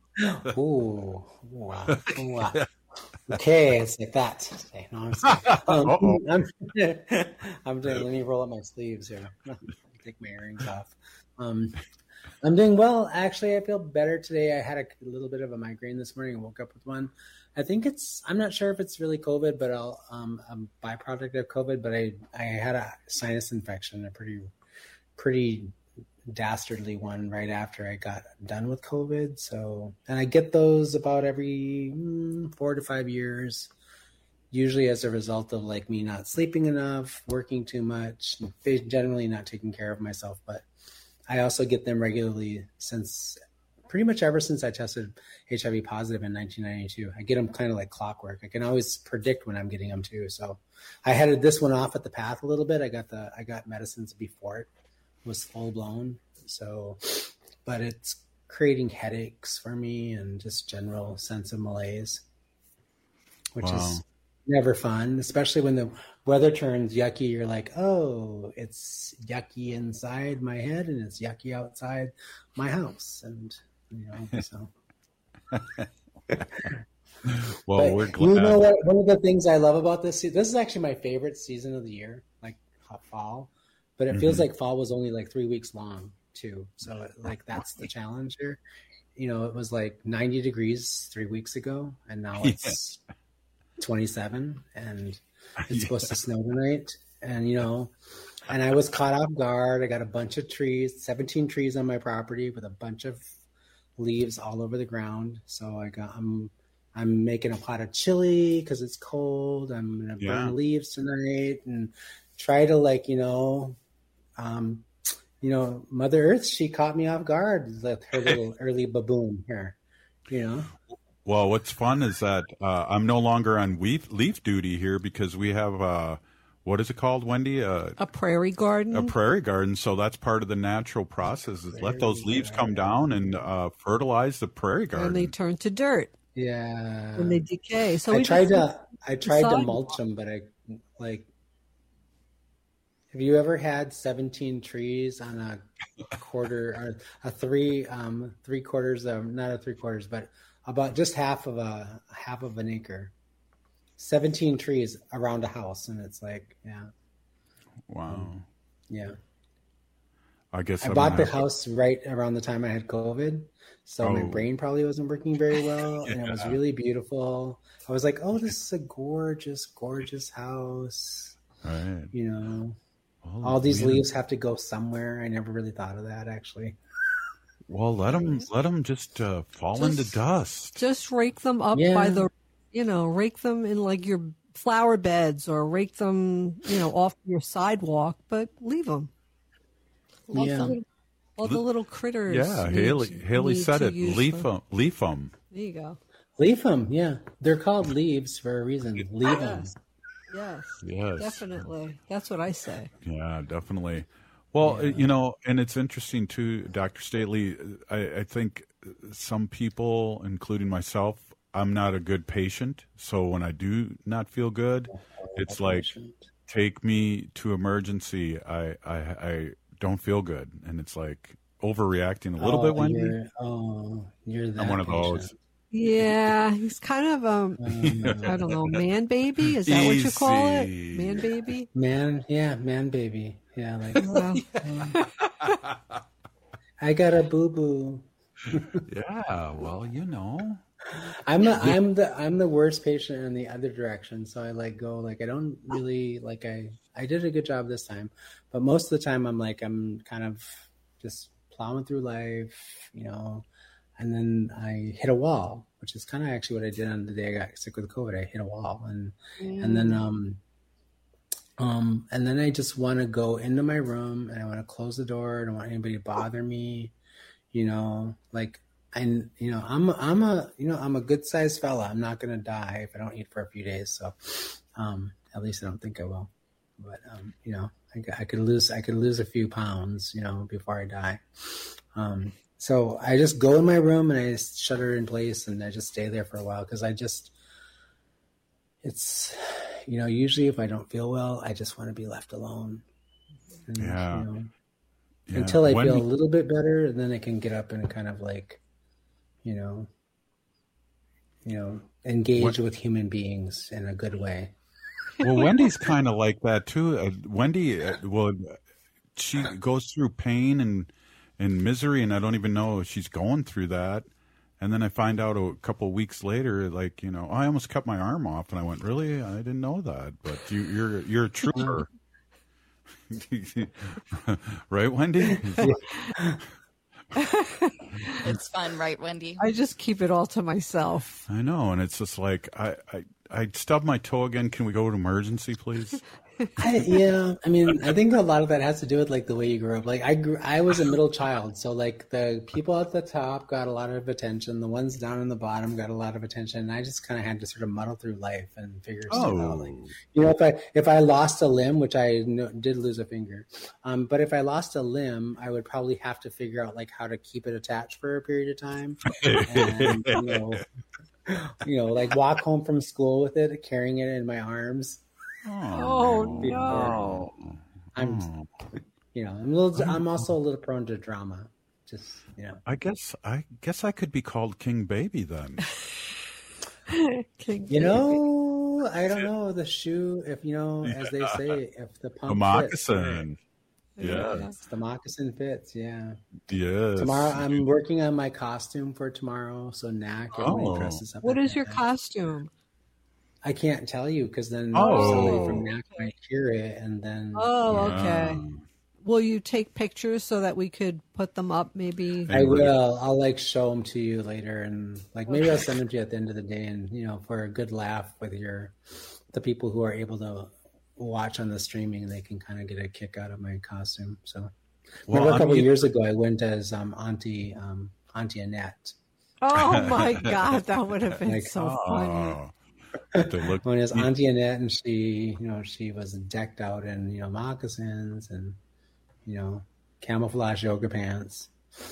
Ooh, wow. Wow. Okay, it's like that. Okay, no, I'm, just, um, I'm, I'm doing, let me roll up my sleeves here. Take my earrings off. Um, I'm doing well. Actually, I feel better today. I had a little bit of a migraine this morning and woke up with one. I think it's, I'm not sure if it's really COVID, but I'll, um, a byproduct of COVID, but I, I had a sinus infection, a pretty, pretty dastardly one right after I got done with COVID. So, and I get those about every mm, four to five years, usually as a result of like me not sleeping enough, working too much, generally not taking care of myself. But I also get them regularly since pretty much ever since I tested H I V positive in nineteen ninety-two. I get them kind of like clockwork. I can always predict when I'm getting them too. So I headed this one off at the path a little bit. I got the, I got medicines before it was full blown. So, but it's creating headaches for me and just general sense of malaise, which wow. is never fun, especially when the weather turns yucky. You're like, oh, it's yucky inside my head and it's yucky outside my house. And, you know, so. Well, but we're glad. You know what? One of the things I love about this, this is actually my favorite season of the year, like hot fall. But it feels mm-hmm. like fall was only like three weeks long too. So like that's the challenge here. You know, it was like ninety degrees three weeks ago, and now it's yeah. twenty-seven, and it's yeah. supposed to snow tonight. And you know, and I was caught off guard. I got a bunch of trees, seventeen trees on my property with a bunch of leaves all over the ground. So I got I'm I'm making a pot of chili because it's cold. I'm gonna yeah. burn leaves tonight and try to like you know. Um, you know, Mother Earth, she caught me off guard with her little early baboon here, you know. Well, what's fun is that uh, I'm no longer on leaf, leaf duty here because we have, uh, what is it called, Wendy? Uh, a prairie garden. A prairie garden. So that's part of the natural process is let those leaves come down and uh, fertilize the prairie garden. And they turn to dirt. Yeah. And they decay. So I tried to, I tried to mulch them, but I like, have you ever had seventeen trees on a quarter or a three, um, three quarters of, not a three quarters, but about just half of a half of an acre, seventeen trees around a house. And it's like, yeah. Wow. Um, yeah. I guess I I'm bought the house to... right around the time I had COVID. So oh. my brain probably wasn't working very well. yeah. And it was really beautiful. I was like, oh, this is a gorgeous, gorgeous house. Right. You know. Well, all these man. leaves have to go somewhere. I never really thought of that, actually. Well, let them let them just uh, fall just, into dust. Just rake them up yeah. by the, you know, rake them in like your flower beds or rake them, you know, off your sidewalk, but leave them. All, yeah. the, little, all the little critters. Yeah, Haley need, Haley need said it. Leaf them. Leaf them. There you go. Leaf them. Yeah, they're called leaves for a reason. Leave them. Yes. Yes. Definitely. That's what I say. Yeah, definitely. Well, yeah. you know, and it's interesting too, Doctor Stately. I, I think some people, including myself, I'm not a good patient. So when I do not feel good, it's like, take me to emergency. I, I, I don't feel good. And it's like overreacting a little oh, bit, Wendy. You're, oh, you're that I'm one of patient. those. Yeah, he's kind of um, I don't know, man baby. Is that Easy. what you call it? Man baby. Man, yeah, man baby. Yeah, like. Well, um, I got a boo boo. Yeah, well, you know. I'm the I'm the I'm the worst patient in the other direction. So I like go like I don't really like I I did a good job this time, but most of the time I'm like I'm kind of just plowing through life, you know, and then I hit a wall, which is kind of actually what I did on the day I got sick with COVID. I hit a wall, and mm. and then um um and then I just want to go into my room and I want to close the door. I don't want anybody to bother me, you know, like. And, you know, I'm, I'm a, you know, I'm a good sized fella. I'm not going to die if I don't eat for a few days. So, um, at least I don't think I will, but, um, you know, I, I could lose, I could lose a few pounds, you know, before I die. Um, so I just go in my room and I shut her in place and I just stay there for a while. Cause I just, it's, you know, usually if I don't feel well, I just want to be left alone. And, yeah. You know, yeah. Until I when feel we- a little bit better, and then I can get up and kind of like, you know, you know, engage What- with human beings in a good way. Well, Wendy's kind of like that too. Uh, Wendy, uh, well, she goes through pain and and misery, and I don't even know she's going through that. And then I find out a couple of weeks later, like, you know, I almost cut my arm off, and I went, really? I didn't know that. But you, you're you're a trooper, right, Wendy? It's fun, right, Wendy? I just keep it all to myself. I know, and it's just like I, I I stubbed my toe again. Can we go to emergency, please? I, yeah, I mean, I think a lot of that has to do with like the way you grew up. Like I grew, I was a middle child, so like the people at the top got a lot of attention, the ones down in the bottom got a lot of attention, and I just kind of had to sort of muddle through life and figure stuff Oh. out. Like, you know, if I if I lost a limb, which I no, did lose a finger, um, but if I lost a limb, I would probably have to figure out like how to keep it attached for a period of time, and you know, you know, like walk home from school with it, carrying it in my arms. Oh, no. I'm, you know, I'm a little. I'm also a little prone to drama. Just, you know. I guess I guess I could be called King Baby then. King You know, I don't know the shoe. If you know, as they say, if the pump The moccasin. fits, Yeah. yes, the moccasin fits. Yeah. Yes. Tomorrow, I'm working on my costume for tomorrow. So Knack everybody Oh. dresses up. What like is your that. costume? I can't tell you because then Oh. somebody from Knack might hear it, and then Oh, okay. Will you take pictures so that we could put them up maybe? I will. I'll like show them to you later, and like maybe I'll send them to you at the end of the day, and you know, for a good laugh with your the people who are able to watch on the streaming, they can kind of get a kick out of my costume. So, Well, remember a I couple mean- years ago, I went as um, Auntie um, Auntie Annette. Oh my God, that would have been Like, so funny. Oh. They look- When it was Auntie Annette, and she, you know, she was decked out in you know moccasins and you know camouflage yoga pants.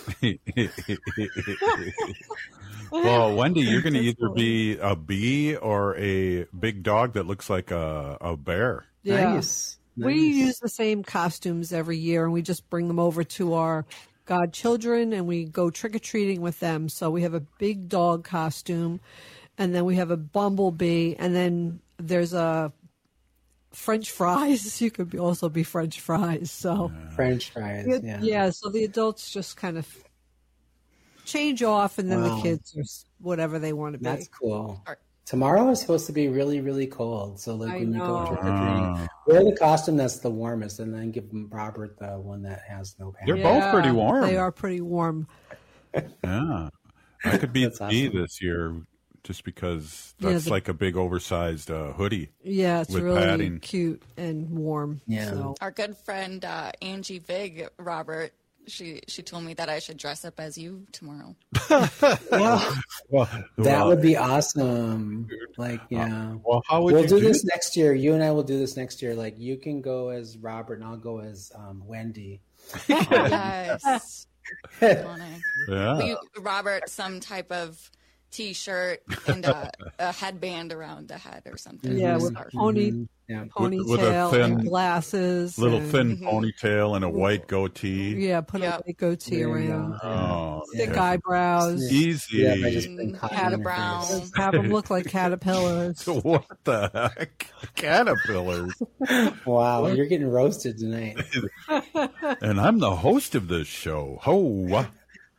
Well, Wendy, you're going to either be a bee or a big dog that looks like a, a bear. Yeah. Nice. We Nice. use the same costumes every year, and we just bring them over to our godchildren, and we go trick-or-treating with them. So we have a big dog costume, and then we have a bumblebee, and then there's a French fries. You could be, also be French fries. So French fries. It- Yeah. yeah, so the adults just kind of change off, and then Wow. the kids are s- whatever they want to be. That's cool. Tomorrow is supposed to be really, really cold. So like I when you go know. trick or treating, wear the costume that's the warmest, and then give Robert the one that has no pants. They're both pretty warm. They are pretty warm. Yeah. I could be That's the bee awesome. this year just because Yeah, that's the- like a big oversized uh, hoodie. Yeah, it's with really padding. cute and warm. Yeah. So. Our good friend uh, Angie Vig, Robert, she she told me that I should dress up as you tomorrow. Well, Well, that well, would be awesome. Like, yeah. well, how would We'll you do do this next year. You and I will do this next year. Like, you can go as Robert, and I'll go as um, Wendy. Yes. Iconic. Yeah. Will you, Robert, some type of T-shirt and a, a headband around the head or something. Yeah, Or with scarf. pony, Mhm. Yeah. ponytail With- with a thin- and glasses. Little and, thin Mhm. ponytail and a white goatee. Yeah, put Yep. a white goatee There you around. go. Oh, Thick yeah. eyebrows. Easy. Yeah, I just been Mm, cotton Cat in of your brown. face. Have them look like caterpillars. What the heck? Caterpillars. Wow, you're getting roasted tonight. And I'm the host of this show. Ho.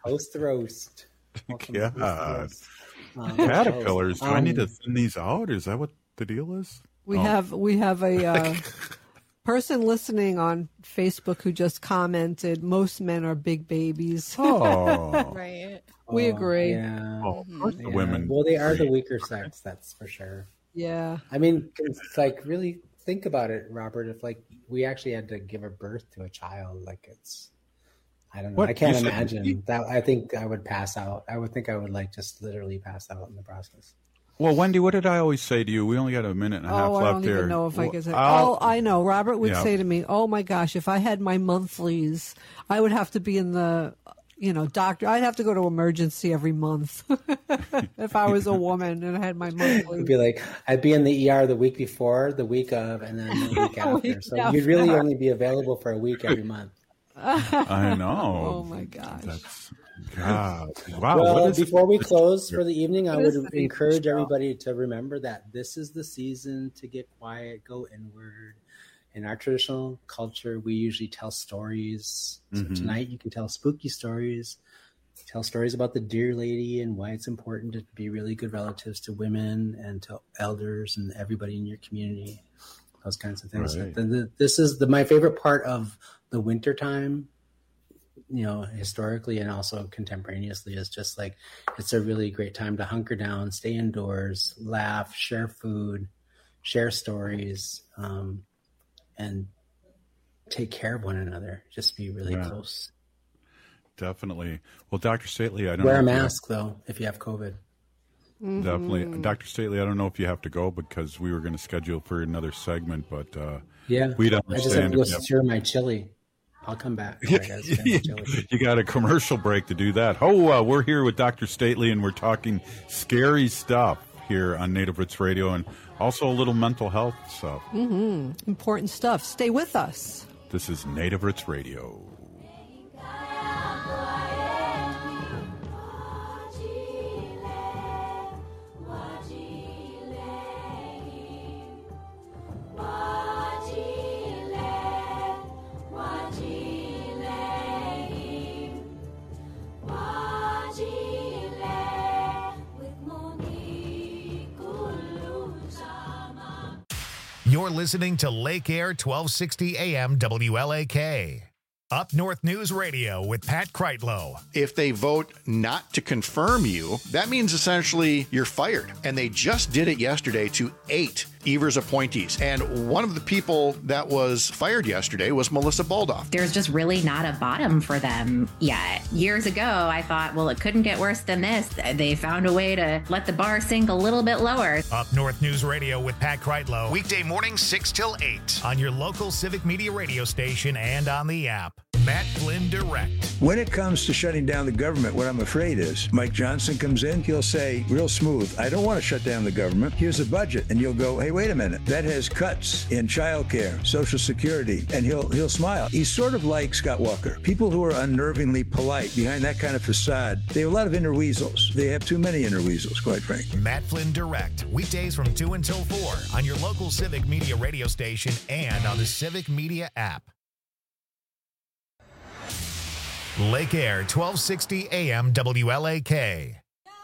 Host roast. Yeah. Roast. Um, Caterpillars. Do um, I need to thin these out? Is that what the deal is? We Oh. have we have a uh, person listening on Facebook who just commented, most men are big babies. Oh. Right. We Oh, agree. Yeah. Oh, of course the Yeah. women. Well, they are the weaker sex, that's for sure. Yeah. I mean, it's like really think about it, Robert. If like we actually had to give a birth to a child, like it's, I don't know. What? I can't You said- imagine that. I think I would pass out. I would think I would like just literally pass out in the process. Well, Wendy, what did I always say to you? We only got a minute and a half Oh, I left don't here. even know if I Well, could say. I'll- Oh, I know. Robert would Yeah. say to me, "Oh my gosh, if I had my monthlies, I would have to be in the, you know, doctor. I'd have to go to emergency every month if I was a woman and I had my It'd monthlies." be like I'd be in the E R the week before, the week of, and then the week after. Week So after. you'd really only be available for a week every month. I know. Oh my gosh. That's God. Wow. Well, what is before we it? close for the evening, I What is would the encourage show? everybody to remember that this is the season to get quiet, go inward. In our traditional culture, we usually tell stories. So Mhm. tonight, you can tell spooky stories, tell stories about the Dear Lady and why it's important to be really good relatives to women and to elders and everybody in your community. Those kinds of things. Right. The- the- This is the my favorite part of the winter time. You know, historically and also contemporaneously, is just like it's a really great time to hunker down, stay indoors, laugh, share food, share stories, um, and take care of one another. Just be really Yeah. close. Definitely. Well, Doctor Stately, I don't Wear a know if you- mask though if you have COVID. Definitely. Mm-hmm. Doctor Stately, I don't know if you have to go because we were going to schedule for another segment, but uh, Yeah, we'd I just have understand to go if you have- stir my chili. I'll come back. I gotta stir my chili. You got a commercial break to do that. Oh, uh, we're here with Doctor Stately, and we're talking scary stuff here on Native Roots Radio, and also a little mental health stuff. Hmm. Important stuff. Stay with us. This is Native Roots Radio. You're listening to Lake Air twelve sixty A M W L A K. Up North News Radio with Pat Kreitlow. If they vote not to confirm you, that means essentially you're fired. And they just did it yesterday to eight Evers appointees. And one of the people that was fired yesterday was Melissa Baldoff. There's just really not a bottom for them yet. Years ago, I thought, well, it couldn't get worse than this. They found a way to let the bar sink a little bit lower. Up North News Radio with Pat Kreitlow. Weekday mornings six till eight on your local Civic Media radio station and on the app. Matt Flynn Direct. When it comes to shutting down the government, what I'm afraid is Mike Johnson comes in, he'll say real smooth, I don't want to shut down the government. Here's a budget. And you'll go, hey, wait a minute. That has cuts in childcare, Social Security. And he'll he'll smile. He's sort of like Scott Walker. People who are unnervingly polite behind that kind of facade, they have a lot of inner weasels. They have too many inner weasels, quite frankly. Matt Flynn Direct. Weekdays from two until four on your local Civic Media radio station and on the Civic Media app. Lake Air twelve sixty A M W L A K.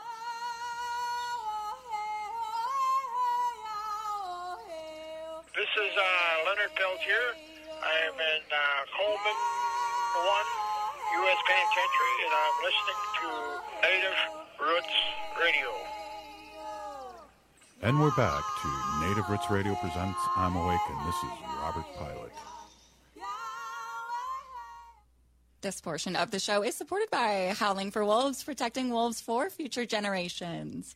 This is uh, Leonard Peltier. I am in uh, Coleman one, U S Penitentiary, and I'm listening to Native Roots Radio. And we're back to Native Roots Radio presents I'm Awake, and this is Robert Pilot. This portion of the show is supported by Howling for Wolves, protecting wolves for future generations.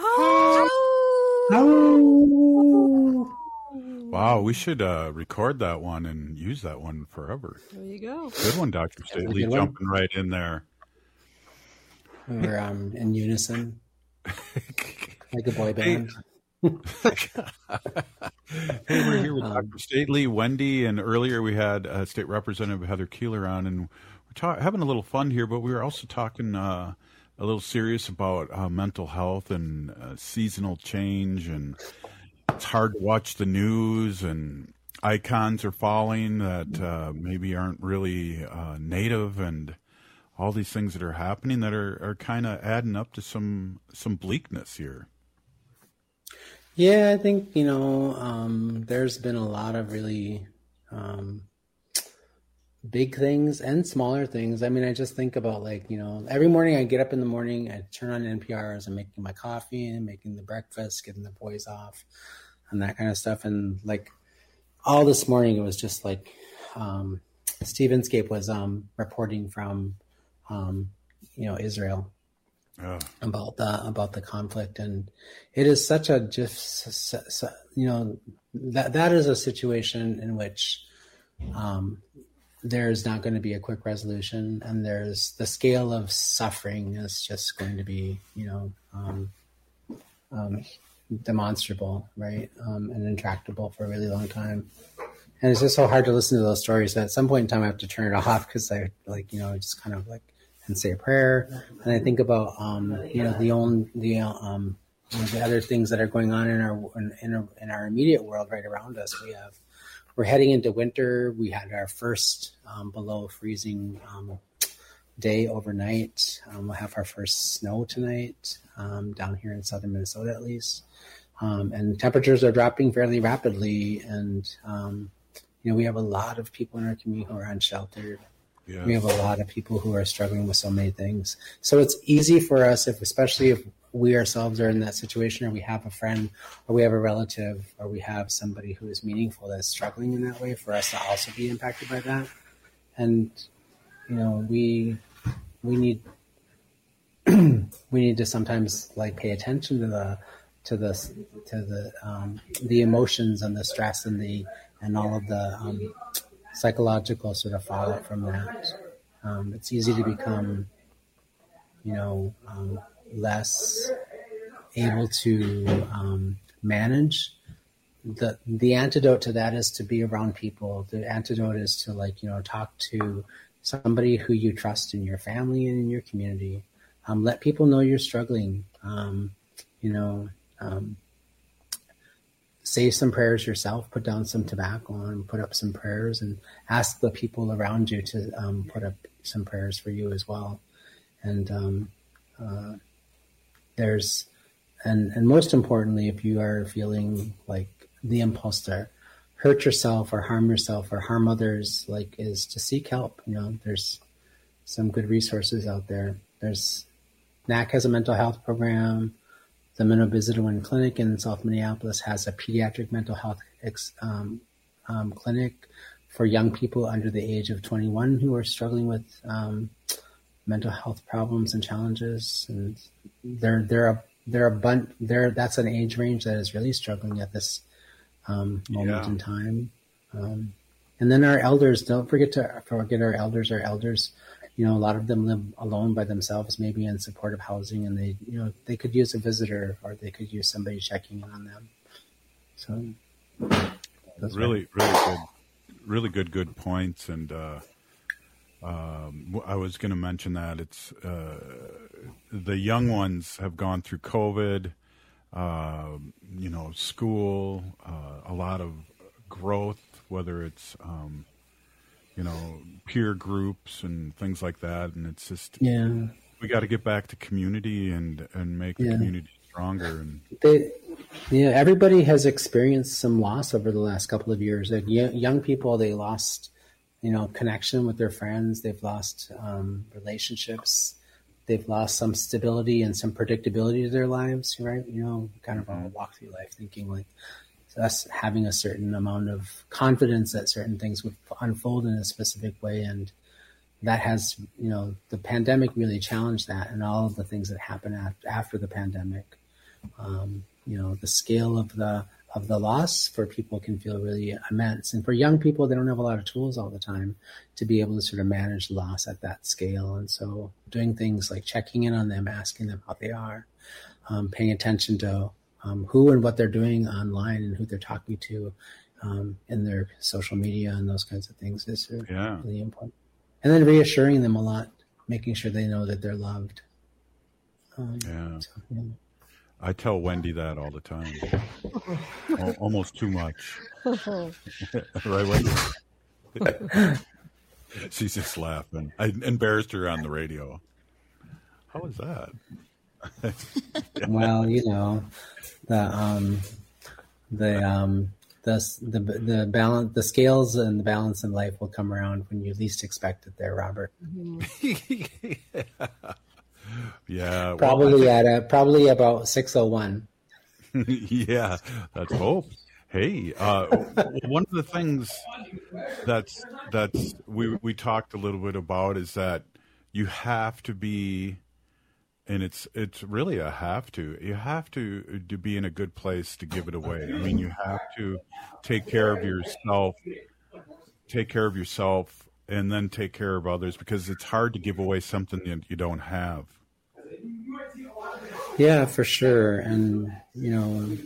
Wow, we should uh, record that one and use that one forever. There you go. Good one, Doctor Staley, good one. jumping right in there. We're um, in unison, like a boy band. Hey, we're here with Um, Doctor Stately, Wendy, and earlier we had uh, State Representative Heather Keeler on, and we're ta- having a little fun here, but we were also talking uh, a little serious about uh, mental health and uh, seasonal change, and it's hard to watch the news, and icons are falling that uh, maybe aren't really uh, native, and all these things that are happening that are, are kind of adding up to some some bleakness here. Yeah, I think, you know, um, there's been a lot of really um, big things and smaller things. I mean, I just think about, like, you know, every morning I get up in the morning, I turn on N P R as I'm making my coffee and making the breakfast, getting the boys off and that kind of stuff. And like all this morning, it was just like um, Steve Inscape was um, reporting from, um, you know, Israel. Oh. about the about the conflict, and it is such a just you know that that is a situation in which um, there's not going to be a quick resolution, and there's the scale of suffering is just going to be you know um, um, demonstrable, right, um, and intractable for a really long time. And it's just so hard to listen to those stories. At some point in time, I have to turn it off because I like you know just kind of like. And say a prayer, and I think about um, you know the own the um, you know, the other things that are going on in our in our, in our immediate world right around us. We have we're heading into winter. We had our first um, below freezing um, day overnight. Um, we'll have our first snow tonight um, down here in southern Minnesota, at least. Um, and temperatures are dropping fairly rapidly, and um, you know we have a lot of people in our community who are unsheltered. Yes. We have a lot of people who are struggling with so many things. So it's easy for us, if especially if we ourselves are in that situation, or we have a friend, or we have a relative, or we have somebody who is meaningful that's struggling in that way, for us to also be impacted by that. And you know, we we need we need to sometimes like pay attention to the to the to the um, the emotions and the stress and the and all of the um, psychological sort of fallout from that. Um, it's easy to become, you know, um, less able to um, manage. The the antidote to that is to be around people. The antidote is to like, you know, talk to somebody who you trust in your family and in your community. Um, let people know you're struggling. Um, you know, um, say some prayers yourself, put down some tobacco and put up some prayers, and ask the people around you to um, put up some prayers for you as well. And um, uh, there's, and, and most importantly, if you are feeling like the impulse to hurt yourself or harm yourself or harm others, like, is to seek help. You know, there's some good resources out there. There's N A C has a mental health program. The Minnesota Clinic in South Minneapolis has a pediatric mental health ex, um, um, clinic for young people under the age of twenty-one who are struggling with um, mental health problems and challenges. And they're they're a they're a bunch. They're that's an age range that is really struggling at this um, moment yeah. in time. Um, and then our elders. Don't forget to forget our elders. Our elders. You know, a lot of them live alone by themselves, maybe in supportive housing, and they, you know, they could use a visitor, or they could use somebody checking in on them. So, that's really, right. really good, really good, good points. And uh, um, I was going to mention that it's uh, the young ones have gone through COVID, uh, you know, school, uh, a lot of growth, whether it's um, you know, peer groups and things like that. And it's just, yeah, we got to get back to community and, and make the yeah. community stronger. And they, yeah, everybody has experienced some loss over the last couple of years. Like young people, they lost, you know, connection with their friends. They've lost um, relationships. They've lost some stability and some predictability to their lives, right? You know, kind of all walk through life thinking like, us having a certain amount of confidence that certain things would unfold in a specific way. And that has, you know, the pandemic really challenged that, and all of the things that happened after, after the pandemic. Um, you know, the scale of the of the loss for people can feel really immense. And for young people, they don't have a lot of tools all the time to be able to sort of manage loss at that scale. And so doing things like checking in on them, asking them how they are, um, paying attention to Um, who and what they're doing online and who they're talking to um, in their social media and those kinds of things is yeah. really important. And then reassuring them a lot, making sure they know that they're loved. Um, yeah. So, yeah. I tell Wendy that all the time. Almost too much. Right, Wendy? She's just laughing. I embarrassed her on the radio. How was that? Well, you know, the um, the um, the the the balance, the scales and the balance in life will come around when you least expect it. There, Robert. yeah. yeah. Probably well, at a, probably about six oh one. Yeah, let's hope. Hey, uh, one of the things that's that's we we talked a little bit about is that you have to be. And it's it's really a have to. You have to to be in a good place to give it away. I mean, you have to take care of yourself, take care of yourself, and then take care of others, because it's hard to give away something that you don't have. Yeah, for sure. And you know,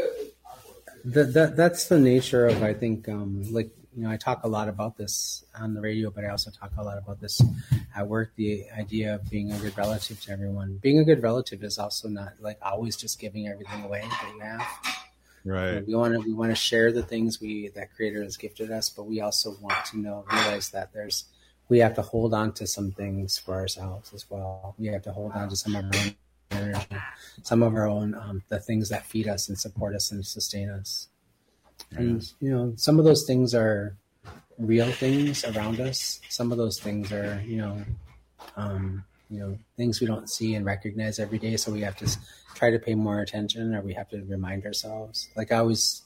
that that that's the nature of, I think, um, like. You know, I talk a lot about this on the radio, but I also talk a lot about this at work, the idea of being a good relative to everyone. Being a good relative is also not like always just giving everything away that you have. Right. You know, we want to we want to share the things we that Creator has gifted us, but we also want to know realize that there's we have to hold on to some things for ourselves as well. We have to hold on to some of our own energy, some of our own um, the things that feed us and support us and sustain us. And, you know, some of those things are real things around us. Some of those things are, you know, um, you know, things we don't see and recognize every day. So we have to try to pay more attention, or we have to remind ourselves. Like I always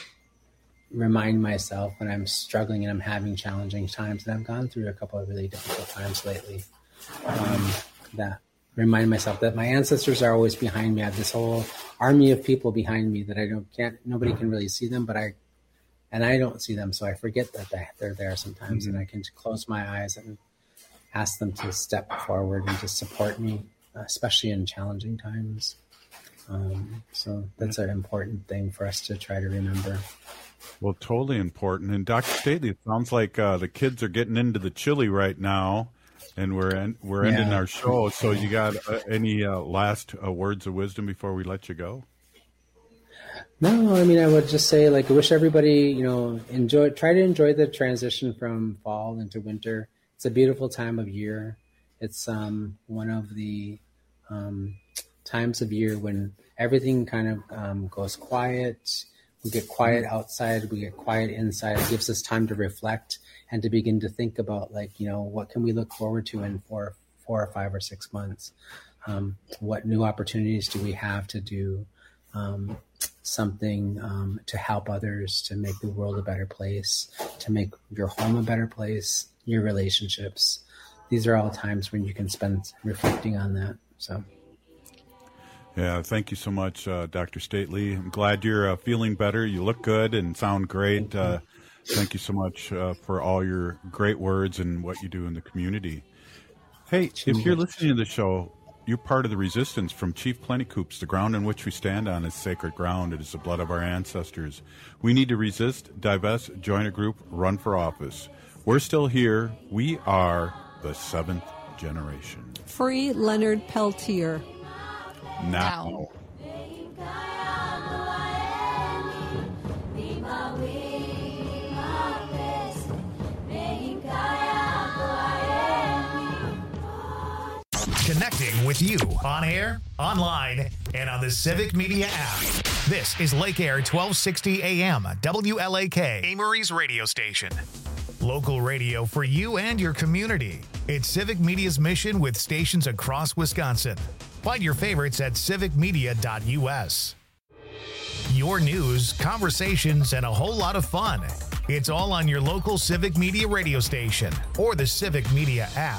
remind myself when I'm struggling and I'm having challenging times, and I've gone through a couple of really difficult times lately, um, that remind myself that my ancestors are always behind me. I have this whole army of people behind me that I don't can't nobody can really see them, but I and I don't see them, so I forget that they, they're there sometimes. Mm-hmm. And I can close my eyes and ask them to step forward and to support me, especially in challenging times. Um, so that's an important thing for us to try to remember. Well, totally important. And Doctor Stately, it sounds like uh, the kids are getting into the chili right now. And we're en- we're Yeah. ending our show. So you got uh, any uh, last uh, words of wisdom before we let you go? No, I mean, I would just say, like, I wish everybody, you know, enjoy, try to enjoy the transition from fall into winter. It's a beautiful time of year. It's um, one of the um, times of year when everything kind of um, goes quiet. We get quiet outside. We get quiet inside. It gives us time to reflect and to begin to think about, like, you know, what can we look forward to in four, four or five or six months? Um, what new opportunities do we have to do um, something um, to help others, to make the world a better place, to make your home a better place, your relationships? These are all times when you can spend reflecting on that. So. Yeah, thank you so much, uh, Doctor Stately. I'm glad you're uh, feeling better. You look good and sound great. Uh, thank you so much uh, for all your great words and what you do in the community. Hey, if you're listening to the show, you're part of the resistance from Chief Plentycoops. The ground on which we stand on is sacred ground. It is the blood of our ancestors. We need to resist, divest, join a group, run for office. We're still here. We are the seventh generation. Free Leonard Peltier. Now. Connecting with you on air, online, and on the Civic Media app. This is Lake Air twelve sixty A M, W L A K, Amory's radio station. Local radio for you and your community. It's Civic Media's mission with stations across Wisconsin. Find your favorites at civic media dot U S. Your news, conversations, and a whole lot of fun. It's all on your local Civic Media radio station or the Civic Media app.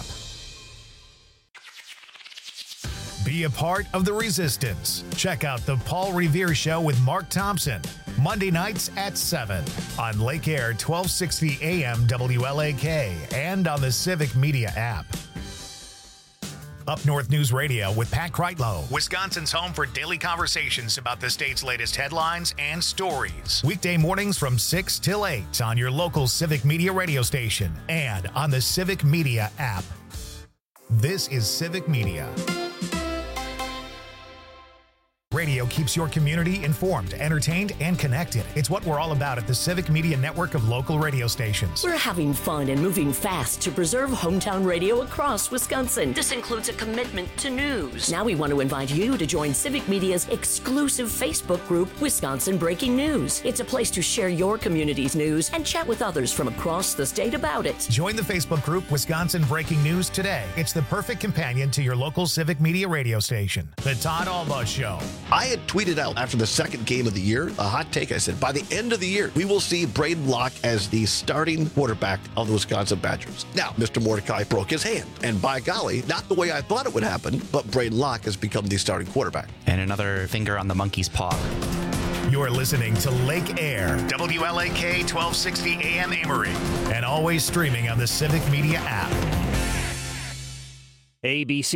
Be a part of the resistance. Check out the Paul Revere Show with Mark Thompson, Monday nights at seven on Lake Air twelve sixty A M W L A K and on the Civic Media app. Up North News Radio with Pat Kreitlow, Wisconsin's home for daily conversations about the state's latest headlines and stories. Weekday mornings from six till eight on your local Civic Media radio station and on the Civic Media app. This is Civic Media. Radio keeps your community informed, entertained, and connected. It's what we're all about at the Civic Media Network of local radio stations. We're having fun and moving fast to preserve hometown radio across Wisconsin. This includes a commitment to news. Now we want to invite you to join Civic Media's exclusive Facebook group, Wisconsin Breaking News. It's a place to share your community's news and chat with others from across the state about it. Join the Facebook group Wisconsin Breaking News today. It's the perfect companion to your local Civic Media radio station. The Todd Alba Show. I had tweeted out after the second game of the year, a hot take. I said, by the end of the year, we will see Braden Locke as the starting quarterback of the Wisconsin Badgers. Now, Mister Mordecai broke his hand, and by golly, not the way I thought it would happen, but Braden Locke has become the starting quarterback. And another finger on the monkey's paw. You're listening to Lake Air, W L A K twelve sixty A M Amory, and always streaming on the Civic Media app. A B C